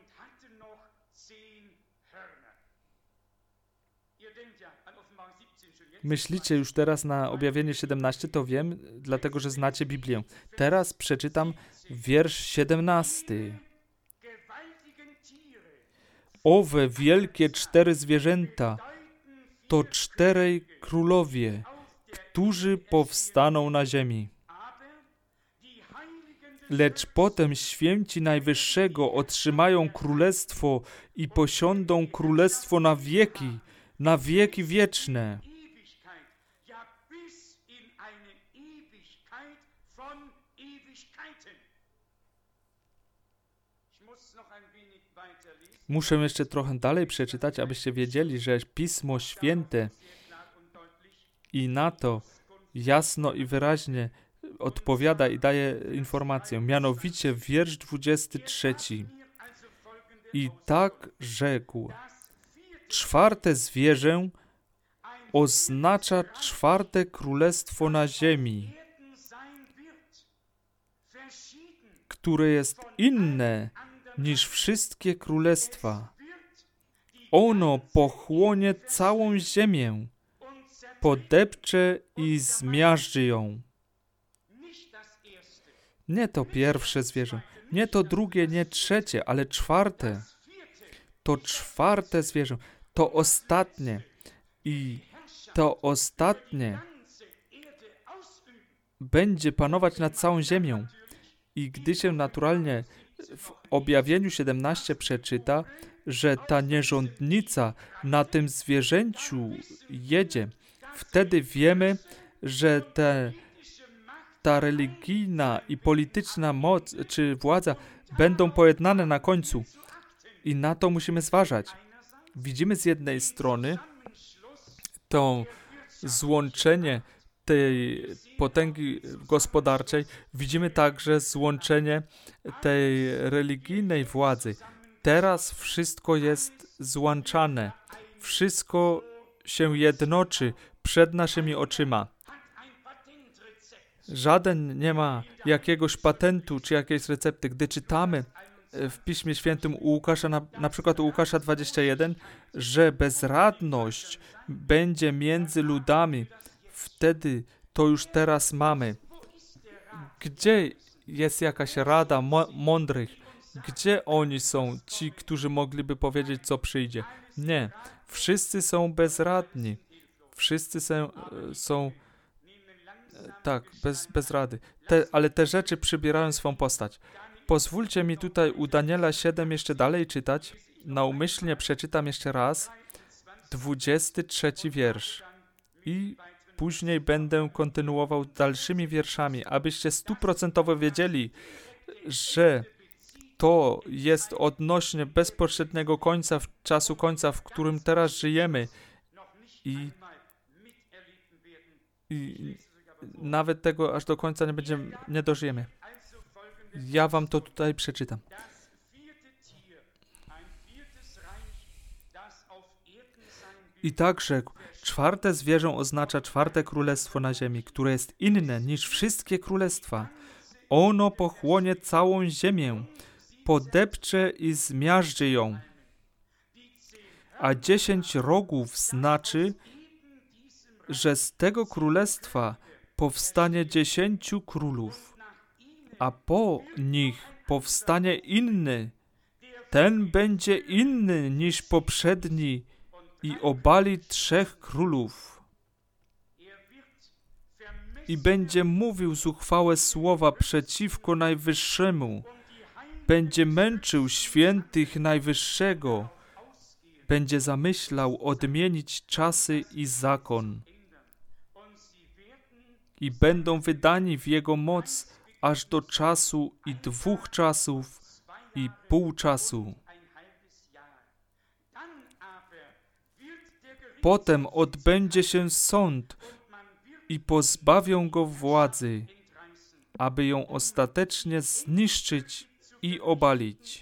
Myślicie już teraz na Objawienie siedemnaście, to wiem, dlatego że znacie Biblię. Teraz przeczytam wiersz siedemnasty. Owe wielkie cztery zwierzęta to czterej królowie, którzy powstaną na ziemi. Lecz potem święci Najwyższego otrzymają królestwo i posiądą królestwo na wieki, na wieki wieczne. Muszę jeszcze trochę dalej przeczytać, abyście wiedzieli, że Pismo Święte i na to jasno i wyraźnie odpowiada i daje informację. Mianowicie wiersz dwudziesty trzeci. I tak rzekł. Czwarte zwierzę oznacza czwarte królestwo na ziemi, które jest inne niż wszystkie królestwa. Ono pochłonie całą ziemię, podepcze i zmiażdży ją. Nie to pierwsze zwierzę, nie to drugie, nie trzecie, ale czwarte. To czwarte zwierzę, to ostatnie. I to ostatnie będzie panować nad całą ziemią. I gdy się naturalnie w Objawieniu siedemnaście przeczyta, że ta nierządnica na tym zwierzęciu jedzie, wtedy wiemy, że te, ta religijna i polityczna moc czy władza będą pojednane na końcu. I na to musimy zważać. Widzimy z jednej strony to złączenie tej potęgi gospodarczej, widzimy także złączenie tej religijnej władzy. Teraz wszystko jest złączane. Wszystko się jednoczy przed naszymi oczyma. Żaden nie ma jakiegoś patentu czy jakiejś recepty. Gdy czytamy w Piśmie Świętym u Łukasza, na, na przykład u Łukasza dwadzieścia jeden, że bezradność będzie między ludami, wtedy to już teraz mamy. Gdzie jest jakaś rada mo- mądrych? Gdzie oni są, ci, którzy mogliby powiedzieć, co przyjdzie? Nie. Wszyscy są bezradni. Wszyscy są, są tak, bez, bez rady. Te, ale te rzeczy przybierają swą postać. Pozwólcie mi tutaj u Daniela siedem jeszcze dalej czytać. Naumyślnie przeczytam jeszcze raz dwudziesty trzeci wiersz i później będę kontynuował dalszymi wierszami, abyście stuprocentowo wiedzieli, że to jest odnośnie bezpośredniego końca, czasu końca, w którym teraz żyjemy i, i nawet tego aż do końca nie będziemy, nie dożyjemy. Ja wam to tutaj przeczytam. I tak rzekł, czwarte zwierzę oznacza czwarte królestwo na ziemi, które jest inne niż wszystkie królestwa. Ono pochłonie całą ziemię, podepcze i zmiażdży ją. A dziesięć rogów znaczy, że z tego królestwa powstanie dziesięciu królów, a po nich powstanie inny. Ten będzie inny niż poprzedni i obali trzech królów. I będzie mówił zuchwałe słowa przeciwko Najwyższemu. Będzie męczył świętych Najwyższego. Będzie zamyślał odmienić czasy i zakon. I będą wydani w jego moc aż do czasu i dwóch czasów i pół czasu. Potem odbędzie się sąd i pozbawią go władzy, aby ją ostatecznie zniszczyć i obalić.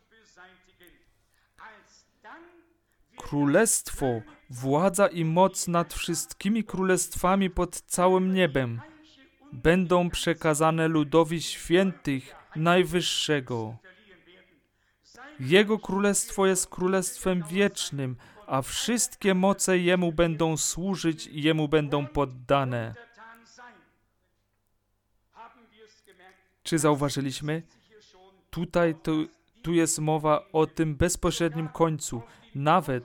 Królestwo, władza i moc nad wszystkimi królestwami pod całym niebem będą przekazane ludowi świętych Najwyższego. Jego królestwo jest królestwem wiecznym, a wszystkie moce Jemu będą służyć i Jemu będą poddane. Czy zauważyliśmy? Tutaj tu, tu jest mowa o tym bezpośrednim końcu. Nawet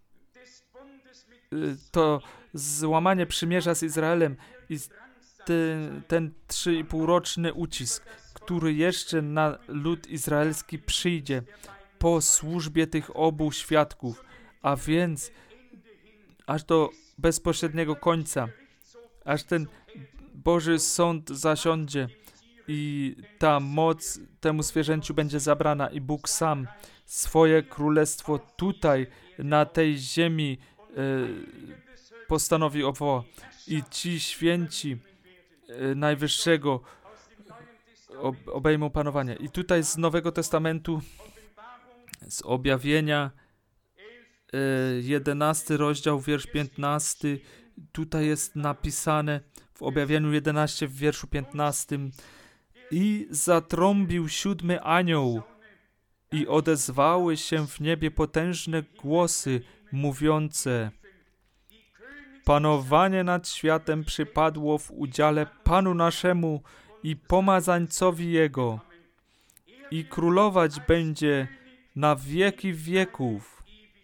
y, to złamanie przymierza z Izraelem i ten, ten trzy i pół roczny ucisk, który jeszcze na lud izraelski przyjdzie po służbie tych obu świadków, a więc aż do bezpośredniego końca, aż ten Boży sąd zasiądzie i ta moc temu zwierzęciu będzie zabrana i Bóg sam swoje królestwo tutaj, na tej ziemi y, postanowi obwołać. I ci święci y, Najwyższego ob, obejmą panowanie. I tutaj z Nowego Testamentu, z Objawienia, y, jedenasty rozdział, wiersz piętnasty, tutaj jest napisane w Objawieniu jedenaście, w wierszu piętnastym: i zatrąbił siódmy anioł, i odezwały się w niebie potężne głosy mówiące: panowanie nad światem przypadło w udziale Panu naszemu i pomazańcowi Jego, i królować będzie na wieki wieków.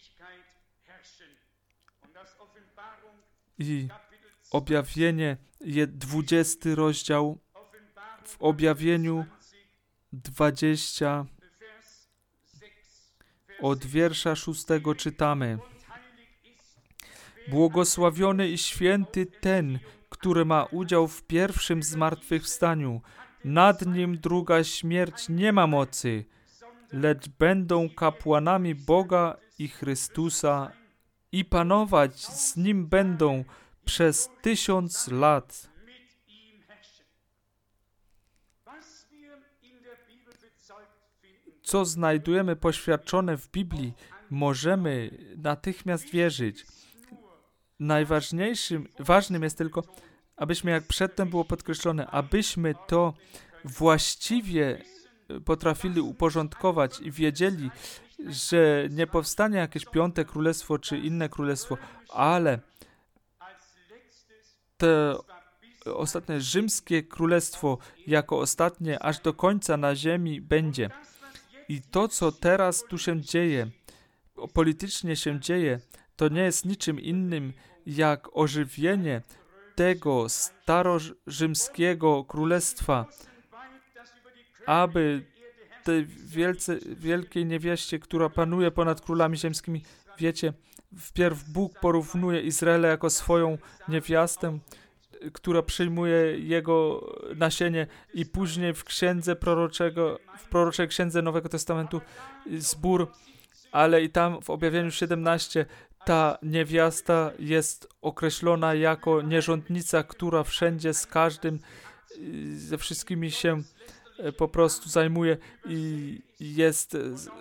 I Objawienie, dwudziesty rozdział, w Objawieniu dwudziestym, od wiersza szóstego czytamy: błogosławiony i święty ten, który ma udział w pierwszym zmartwychwstaniu. Nad nim druga śmierć nie ma mocy, lecz będą kapłanami Boga i Chrystusa i panować z nim będą przez tysiąc lat. Co znajdujemy poświadczone w Biblii, możemy natychmiast wierzyć. Najważniejszym, ważnym jest tylko, abyśmy, jak przedtem było podkreślone, abyśmy to właściwie potrafili uporządkować i wiedzieli, że nie powstanie jakieś piąte królestwo czy inne królestwo, ale to ostatnie rzymskie królestwo jako ostatnie aż do końca na ziemi będzie. I to, co teraz tu się dzieje, politycznie się dzieje, to nie jest niczym innym jak ożywienie tego starorzymskiego królestwa, aby tej wielce, wielkiej niewieście, która panuje ponad królami ziemskimi. Wiecie, wpierw Bóg porównuje Izraela jako swoją niewiastę, która przyjmuje jego nasienie i później w księdze proroczego, w proroczej księdze Nowego Testamentu zbór, ale i tam w objawieniu siedemnaście ta niewiasta jest określona jako nierządnica, która wszędzie z każdym, ze wszystkimi się po prostu zajmuje i jest,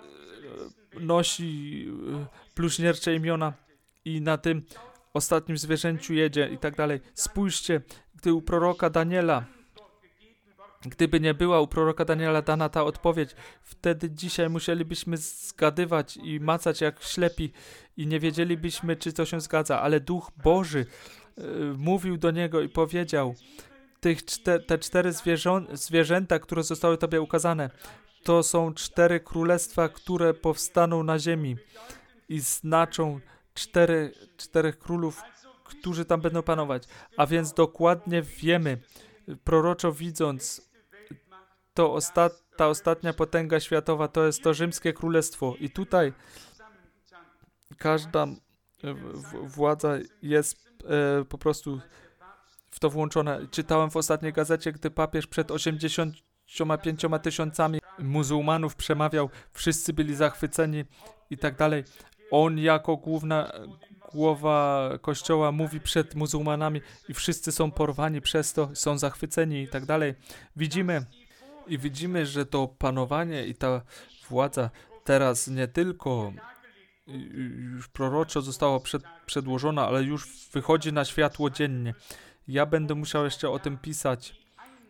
nosi bluźniercze imiona i na tym ostatnim zwierzęciu jedzie i tak dalej. Spójrzcie, gdy u proroka Daniela, gdyby nie była u proroka Daniela dana ta odpowiedź, wtedy dzisiaj musielibyśmy zgadywać i macać jak ślepi i nie wiedzielibyśmy, czy to się zgadza, ale Duch Boży y, mówił do niego i powiedział, tych czter, te cztery zwierzą, zwierzęta, które zostały tobie ukazane, to są cztery królestwa, które powstaną na ziemi i znaczą cztery, czterech królów, którzy tam będą panować. A więc dokładnie wiemy, proroczo widząc, to osta- ta ostatnia potęga światowa to jest to rzymskie królestwo. I tutaj każda w- władza jest e, po prostu w to włączona. Czytałem w ostatniej gazecie, gdy papież przed osiemdziesięcioma pięcioma tysiącami muzułmanów przemawiał, wszyscy byli zachwyceni i tak dalej. On jako główna głowa kościoła mówi przed muzułmanami i wszyscy są porwani przez to, są zachwyceni i tak dalej. Widzimy i widzimy, że to panowanie i ta władza teraz nie tylko już proroczo została przed, przedłożona, ale już wychodzi na światło dziennie. Ja będę musiał jeszcze o tym pisać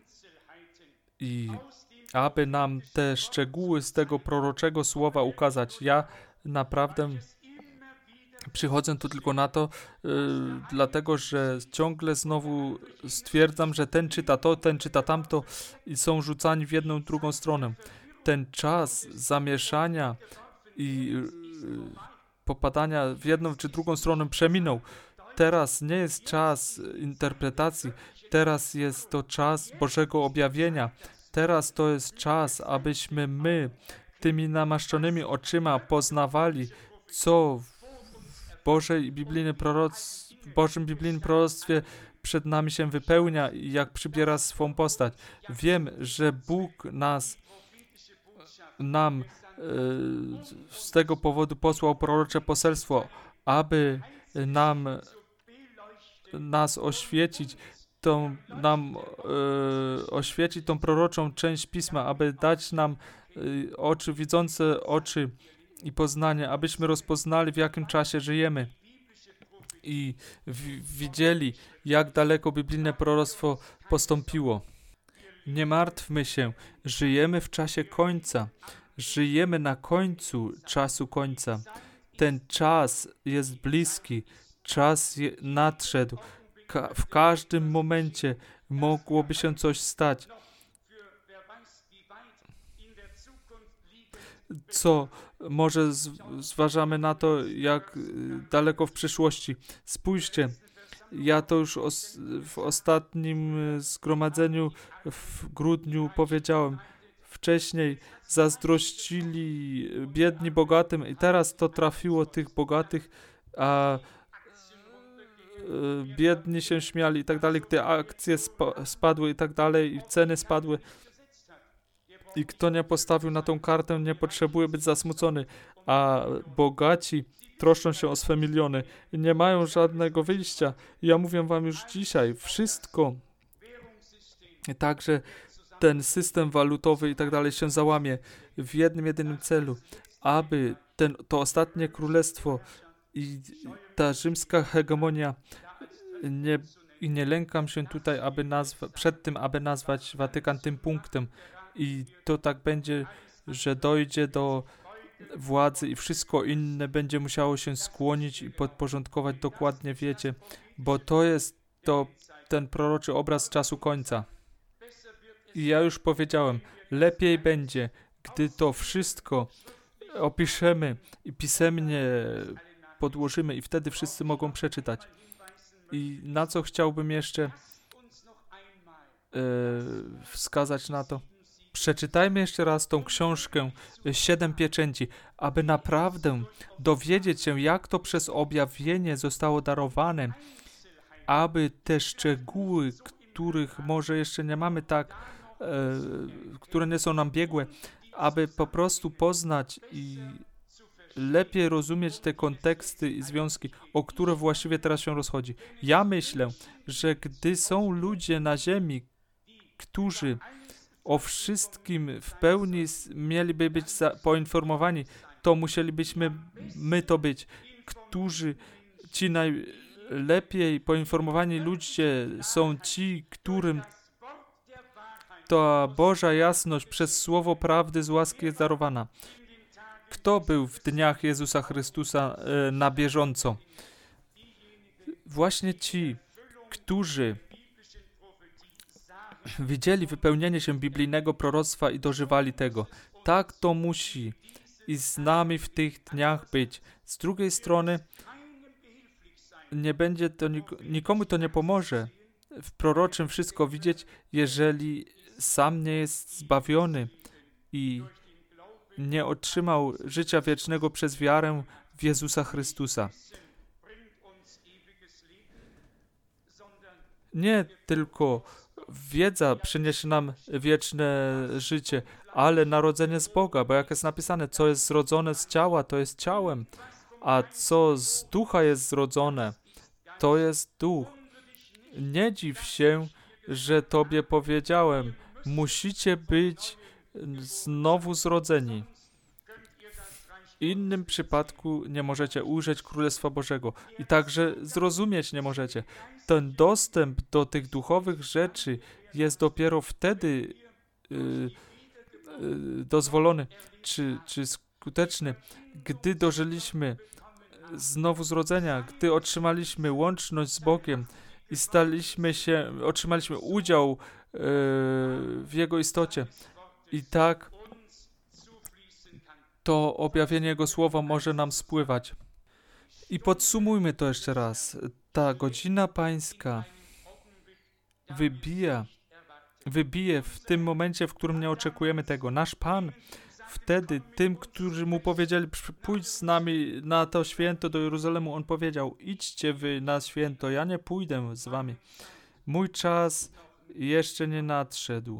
i aby nam te szczegóły z tego proroczego słowa ukazać. Ja naprawdę przychodzę tu tylko na to, yy, dlatego, że ciągle znowu stwierdzam, że ten czyta to, ten czyta tamto i są rzucani w jedną, drugą stronę. Ten czas zamieszania i yy, popadania w jedną czy drugą stronę przeminął. Teraz nie jest czas interpretacji, teraz jest to czas Bożego objawienia. Teraz to jest czas, abyśmy my tymi namaszczonymi oczyma poznawali, co w Bożej biblijnej proroc, w Bożym biblijnym proroctwie przed nami się wypełnia i jak przybiera swą postać. Wiem, że Bóg nas, nam yy, z tego powodu posłał prorocze poselstwo, aby nam nas oświecić, tą, nam e, oświecić tą proroczą część Pisma, aby dać nam e, oczy widzące oczy i poznanie, abyśmy rozpoznali, w jakim czasie żyjemy i w, widzieli, jak daleko biblijne proroctwo postąpiło. Nie martwmy się, żyjemy w czasie końca, żyjemy na końcu czasu końca. Ten czas jest bliski, czas je, nadszedł. Ka- w każdym momencie mogłoby się coś stać, co może z- zważamy na to, jak y, daleko w przyszłości. Spójrzcie, ja to już os- w ostatnim y, zgromadzeniu w grudniu powiedziałem. Wcześniej zazdrościli biedni bogatym i teraz to trafiło tych bogatych, a biedni się śmiali i tak dalej, gdy akcje spa- spadły i tak dalej, i ceny spadły i kto nie postawił na tą kartę, nie potrzebuje być zasmucony, a bogaci troszczą się o swe miliony i nie mają żadnego wyjścia. Ja mówię wam już dzisiaj, wszystko, także ten system walutowy i tak dalej się załamie w jednym, jedynym celu, aby ten, to ostatnie królestwo i ta rzymska hegemonia, nie, i nie lękam się tutaj, aby nazwa, przed tym, aby nazwać Watykan tym punktem. I to tak będzie, że dojdzie do władzy i wszystko inne będzie musiało się skłonić i podporządkować dokładnie, wiecie, bo to jest to ten proroczy obraz czasu końca. I ja już powiedziałem, lepiej będzie, gdy to wszystko opiszemy i pisemnie podłożymy i wtedy wszyscy mogą przeczytać. I na co chciałbym jeszcze e, wskazać na to? Przeczytajmy jeszcze raz tą książkę Siedem Pieczęci, aby naprawdę dowiedzieć się, jak to przez objawienie zostało darowane, aby te szczegóły, których może jeszcze nie mamy tak, e, które nie są nam biegłe, aby po prostu poznać i lepiej rozumieć te konteksty i związki, o które właściwie teraz się rozchodzi. Ja myślę, że gdy są ludzie na ziemi, którzy o wszystkim w pełni mieliby być za, poinformowani, to musielibyśmy my to być, którzy ci najlepiej poinformowani ludzie są ci, którym ta Boża jasność przez słowo prawdy z łaski jest darowana. Kto był w dniach Jezusa Chrystusa e, na bieżąco? Właśnie ci, którzy widzieli wypełnienie się biblijnego proroctwa i dożywali tego. Tak to musi i z nami w tych dniach być. Z drugiej strony nie będzie to nik- nikomu to nie pomoże w proroczym wszystko widzieć, jeżeli sam nie jest zbawiony i nie otrzymał życia wiecznego przez wiarę w Jezusa Chrystusa. Nie tylko wiedza przyniesie nam wieczne życie, ale narodzenie z Boga, bo jak jest napisane, co jest zrodzone z ciała, to jest ciałem, a co z ducha jest zrodzone, to jest duch. Nie dziw się, że Tobie powiedziałem, musicie być znowu zrodzeni. W innym przypadku nie możecie ujrzeć Królestwa Bożego i także zrozumieć nie możecie. Ten dostęp do tych duchowych rzeczy jest dopiero wtedy yy, yy, dozwolony czy, czy skuteczny, gdy dożyliśmy znowu zrodzenia, gdy otrzymaliśmy łączność z Bogiem i staliśmy się, otrzymaliśmy udział yy, w Jego istocie. I tak to objawienie Jego Słowa może nam spływać. I podsumujmy to jeszcze raz. Ta godzina pańska wybija, wybije w tym momencie, w którym nie oczekujemy tego. Nasz Pan wtedy tym, którzy Mu powiedzieli, pójdź z nami na to święto do Jeruzalemu, On powiedział, idźcie wy na święto, ja nie pójdę z wami. Mój czas jeszcze nie nadszedł.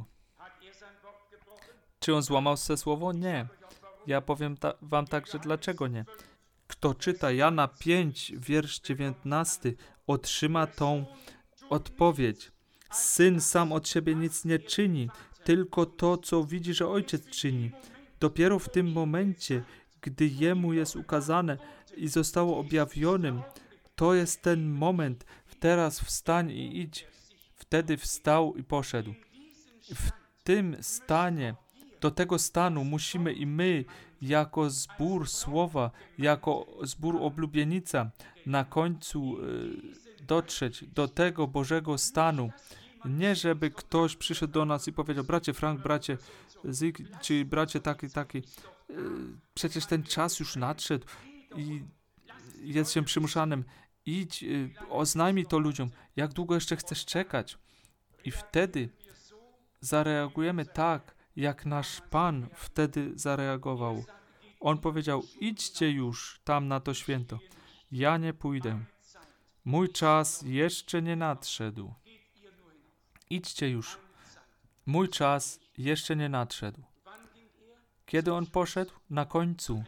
Czy On złamał swe słowo? Nie. Ja powiem ta- wam także dlaczego nie. Kto czyta Jana pięć, wiersz dziewiętnasty, otrzyma tą odpowiedź. Syn sam od siebie nic nie czyni, tylko to, co widzi, że ojciec czyni. Dopiero w tym momencie, gdy jemu jest ukazane i zostało objawionym, to jest ten moment. Teraz wstań i idź. Wtedy wstał i poszedł. W tym stanie, do tego stanu musimy i my, jako zbór słowa, jako zbór oblubienica, na końcu y, dotrzeć do tego Bożego stanu. Nie, żeby ktoś przyszedł do nas i powiedział, bracie Frank, bracie Zyk, czy bracie taki, taki, y, przecież ten czas już nadszedł i jest się przymuszanym. Idź, y, oznajmij to ludziom, jak długo jeszcze chcesz czekać. I wtedy zareagujemy tak, jak nasz Pan wtedy zareagował. On powiedział, idźcie już tam na to święto. Ja nie pójdę. Mój czas jeszcze nie nadszedł. Idźcie już. Mój czas jeszcze nie nadszedł. Kiedy on poszedł? Na końcu.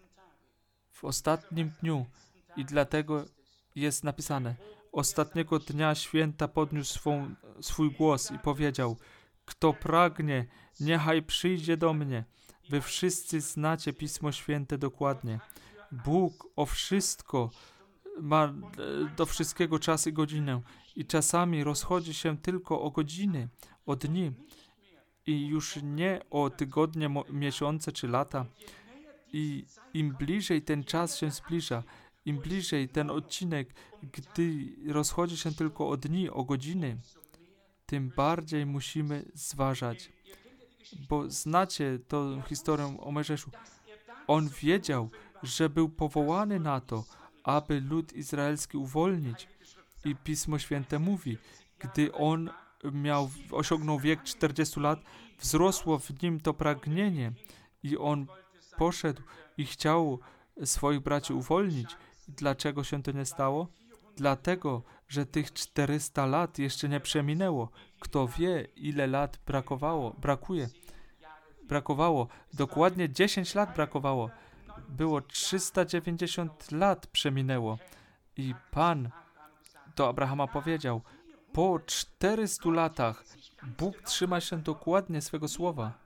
W ostatnim dniu. I dlatego jest napisane, ostatniego dnia święta podniósł swą, swój głos i powiedział, kto pragnie, niechaj przyjdzie do mnie. Wy wszyscy znacie Pismo Święte dokładnie. Bóg o wszystko ma do wszystkiego czas i godzinę i czasami rozchodzi się tylko o godziny, o dni i już nie o tygodnie, mo- miesiące czy lata. I im bliżej ten czas się zbliża, im bliżej ten odcinek, gdy rozchodzi się tylko o dni, o godziny, tym bardziej musimy zważać. Bo znacie tą historię o Mojżeszu. On wiedział, że był powołany na to, aby lud izraelski uwolnić. I Pismo Święte mówi, gdy on miał, osiągnął wiek czterdziestu lat, wzrosło w nim to pragnienie i on poszedł i chciał swoich braci uwolnić. Dlaczego się to nie stało? Dlatego, że tych czterysta lat jeszcze nie przeminęło. Kto wie, ile lat brakowało, brakuje. Brakowało. Dokładnie dziesięć lat brakowało. Było trzysta dziewięćdziesiąt lat przeminęło. I Pan do Abrahama powiedział, po czterystu latach Bóg trzyma się dokładnie swego słowa.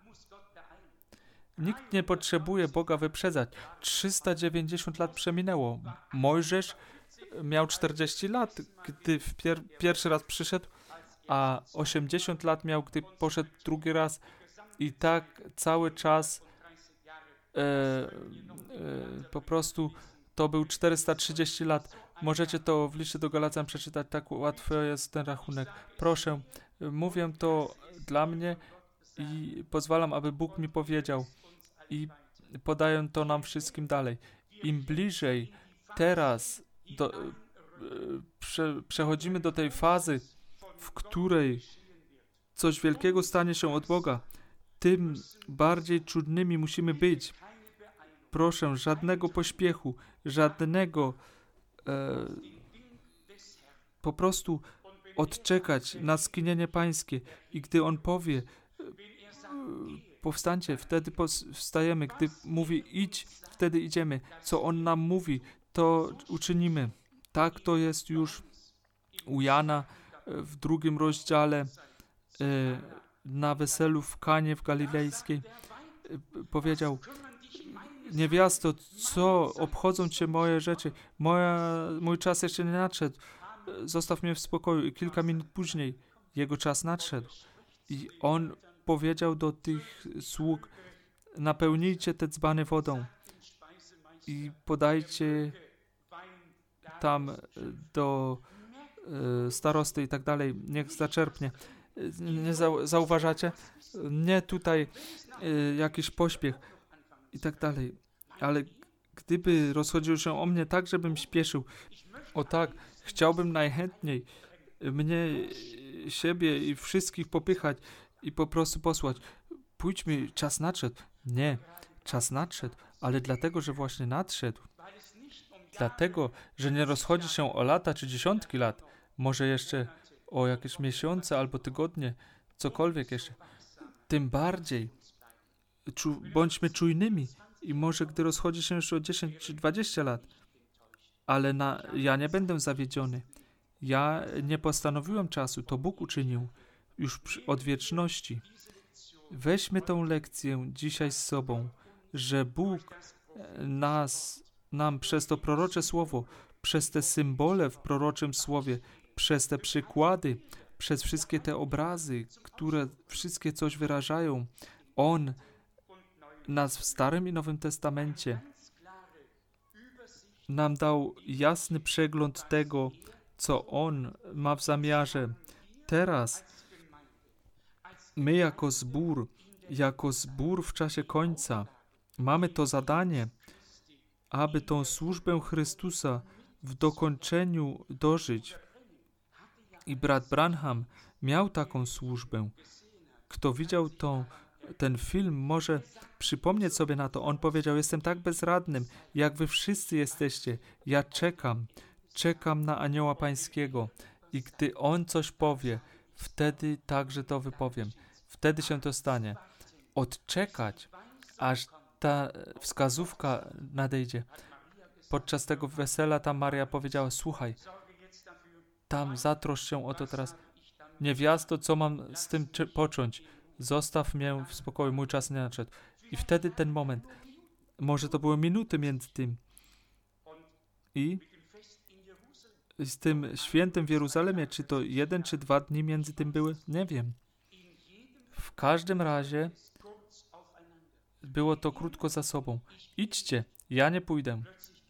Nikt nie potrzebuje Boga wyprzedzać. trzysta dziewięćdziesiąt lat przeminęło. Mojżesz miał czterdzieści lat, gdy w pier- pierwszy raz przyszedł, a osiemdziesiąt lat miał, gdy poszedł drugi raz. I tak cały czas e, e, po prostu to był czterysta trzydzieści lat. Możecie to w liście do Galacjan przeczytać, tak łatwo jest ten rachunek. Proszę, mówię to dla mnie i pozwalam, aby Bóg mi powiedział i podaję to nam wszystkim dalej. Im bliżej teraz do, e, prze, przechodzimy do tej fazy, w której coś wielkiego stanie się od Boga, tym bardziej czujnymi musimy być. Proszę, żadnego pośpiechu, żadnego e, po prostu odczekać na skinienie Pańskie. I gdy On powie, e, powstańcie, wtedy wstajemy. Gdy mówi idź, wtedy idziemy. Co On nam mówi, to uczynimy. Tak to jest już u Jana w drugim rozdziale e, na weselu w Kanie w Galilejskiej. E, powiedział, niewiasto, co obchodzą cię moje rzeczy? Moja, mój czas jeszcze nie nadszedł. Zostaw mnie w spokoju. I kilka minut później jego czas nadszedł. I on powiedział do tych sług, napełnijcie te dzbany wodą i podajcie tam do e, starosty i tak dalej. Niech zaczerpnie. Nie zau- zauważacie? Nie tutaj e, jakiś pośpiech i tak dalej. Ale gdyby rozchodził się o mnie tak, żebym śpieszył, o tak, chciałbym najchętniej mnie, siebie i wszystkich popychać i po prostu posłać. Pójdźmy, czas nadszedł. Nie, czas nadszedł, ale dlatego, że właśnie nadszedł. Dlatego, że nie rozchodzi się o lata czy dziesiątki lat, może jeszcze o jakieś miesiące albo tygodnie, cokolwiek jeszcze. Tym bardziej czu, bądźmy czujnymi i może gdy rozchodzi się już o dziesięć czy dwadzieścia lat, ale na, ja nie będę zawiedziony. Ja nie postanowiłem czasu, to Bóg uczynił już przy, od wieczności. Weźmy tą lekcję dzisiaj z sobą, że Bóg nas, nam przez to prorocze słowo, przez te symbole w proroczym słowie, przez te przykłady, przez wszystkie te obrazy, które wszystkie coś wyrażają, On nas w Starym i Nowym Testamencie nam dał jasny przegląd tego, co On ma w zamiarze. Teraz my jako zbór, jako zbór w czasie końca mamy to zadanie, aby tą służbę Chrystusa w dokończeniu dożyć. I brat Branham miał taką służbę. Kto widział tą, ten film, może przypomnieć sobie na to. On powiedział, jestem tak bezradnym, jak wy wszyscy jesteście. Ja czekam, czekam na anioła pańskiego. I gdy on coś powie, wtedy także to wypowiem. Wtedy się to stanie. Odczekać, aż ta wskazówka nadejdzie. Podczas tego wesela tam Maria powiedziała, słuchaj, tam zatroszcz się o to teraz. Niewiasto, co mam z tym czy- począć? Zostaw mnie w spokoju, mój czas nie nadszedł. I wtedy ten moment, może to były minuty między tym i z tym świętem w Jeruzalemie, czy to jeden czy dwa dni między tym były? Nie wiem. W każdym razie było to krótko za sobą. Idźcie, ja nie pójdę.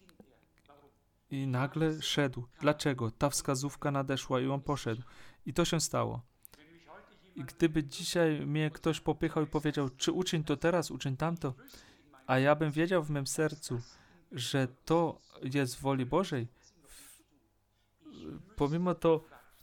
I nagle szedł. Dlaczego? Ta wskazówka nadeszła i on poszedł. I to się stało. I gdyby dzisiaj mnie ktoś popychał i powiedział, czy uczyń to teraz, uczyń tamto, a ja bym wiedział w mym sercu, że to jest w woli Bożej, pomimo to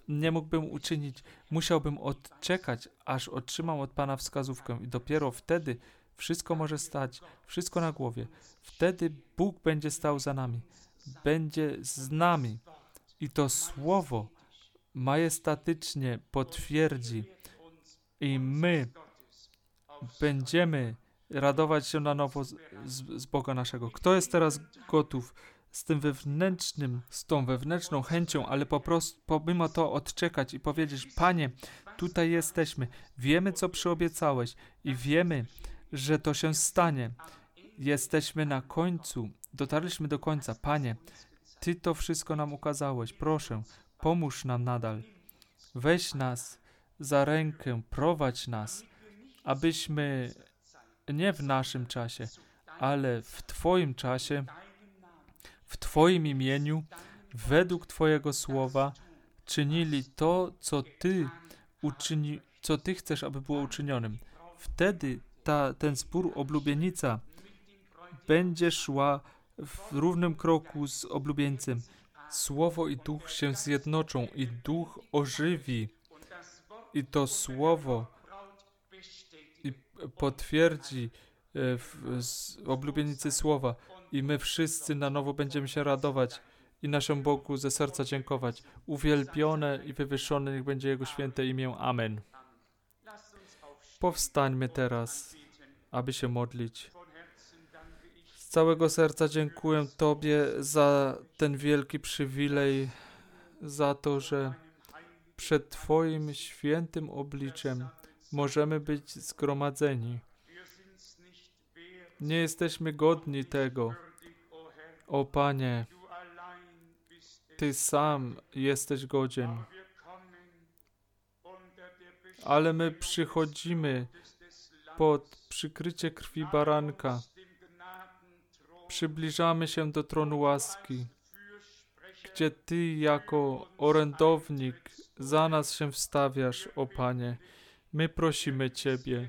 nie mógłbym uczynić. Musiałbym odczekać, aż otrzymam od Pana wskazówkę i dopiero wtedy wszystko może stać, wszystko na głowie. Wtedy Bóg będzie stał za nami, będzie z nami i to Słowo majestatycznie potwierdzi i my będziemy radować się na nowo z, z, z Boga naszego. Kto jest teraz gotów z tym wewnętrznym, z tą wewnętrzną chęcią, ale po prostu pomimo to odczekać i powiedzieć: Panie, tutaj jesteśmy, wiemy, co przyobiecałeś i wiemy, że to się stanie. Jesteśmy na końcu, dotarliśmy do końca. Panie, Ty to wszystko nam ukazałeś. Proszę, pomóż nam nadal. Weź nas za rękę, prowadź nas, abyśmy nie w naszym czasie, ale w Twoim czasie, w Twoim imieniu, według Twojego słowa, czynili to, co Ty uczyni, co Ty chcesz, aby było uczynionym. Wtedy ta, ten zbór oblubienica będzie szła w równym kroku z oblubieńcem. Słowo i duch się zjednoczą i duch ożywi. I to słowo i potwierdzi w, z oblubienicy słowa. I my wszyscy na nowo będziemy się radować i naszemu Bogu ze serca dziękować. Uwielbione i wywyższone niech będzie Jego święte imię. Amen. Powstańmy teraz, aby się modlić. Z całego serca dziękuję Tobie za ten wielki przywilej, za to, że przed Twoim świętym obliczem możemy być zgromadzeni. Nie jesteśmy godni tego. O Panie, Ty sam jesteś godzien. Ale my przychodzimy pod przykrycie krwi baranka. Przybliżamy się do tronu łaski, gdzie Ty jako orędownik za nas się wstawiasz, o Panie. My prosimy Ciebie.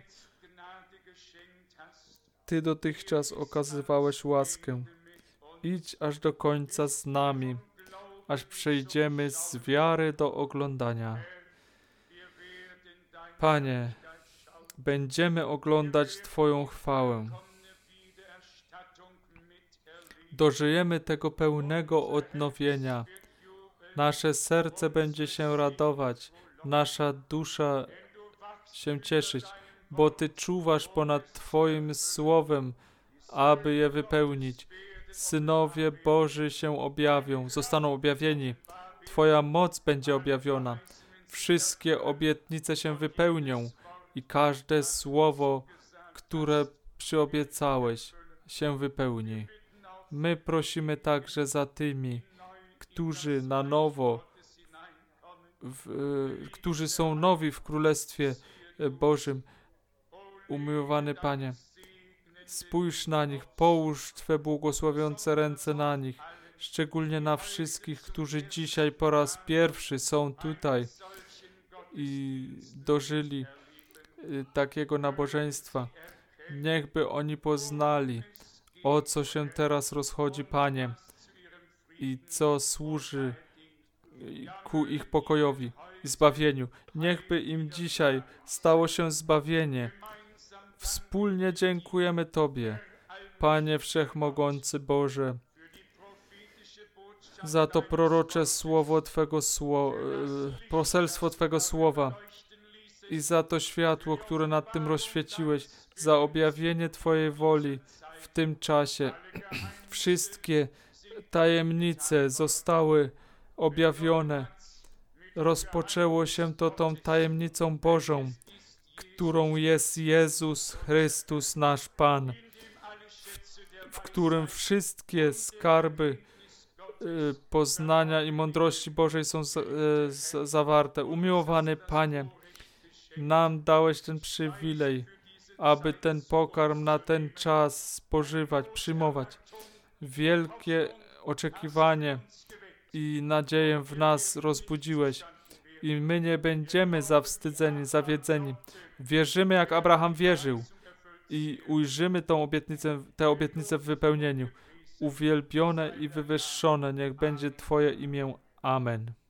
Ty dotychczas okazywałeś łaskę. Idź aż do końca z nami, aż przejdziemy z wiary do oglądania. Panie, będziemy oglądać Twoją chwałę. Dożyjemy tego pełnego odnowienia. Nasze serce będzie się radować, nasza dusza się cieszyć, bo Ty czuwasz ponad Twoim słowem, aby je wypełnić. Synowie Boży się objawią, zostaną objawieni. Twoja moc będzie objawiona. Wszystkie obietnice się wypełnią i każde słowo, które przyobiecałeś, się wypełni. My prosimy także za tymi, którzy na nowo, w, y, którzy są nowi w Królestwie Bożym. Umiłowany Panie, spójrz na nich, połóż Twe błogosławiące ręce na nich, szczególnie na wszystkich, którzy dzisiaj po raz pierwszy są tutaj i dożyli y, takiego nabożeństwa. Niechby oni poznali, o co się teraz rozchodzi, Panie, i co służy ku ich pokojowi i zbawieniu. Niechby im dzisiaj stało się zbawienie. Wspólnie dziękujemy Tobie, Panie Wszechmogący Boże, za to prorocze słowo Twego sło, poselstwo Twego słowa i za to światło, które nad tym rozświeciłeś, za objawienie Twojej woli w tym czasie. Wszystkie tajemnice zostały objawione. Rozpoczęło się to tą tajemnicą Bożą, którą jest Jezus Chrystus, nasz Pan, w, w którym wszystkie skarby y, poznania i mądrości Bożej są z, y, z, zawarte. Umiłowany Panie, nam dałeś ten przywilej, aby ten pokarm na ten czas spożywać, przyjmować. Wielkie oczekiwanie i nadzieję w nas rozbudziłeś i my nie będziemy zawstydzeni, zawiedzeni. Wierzymy, jak Abraham wierzył i ujrzymy tą obietnicę, tę obietnicę w wypełnieniu. Uwielbione i wywyższone niech będzie Twoje imię. Amen.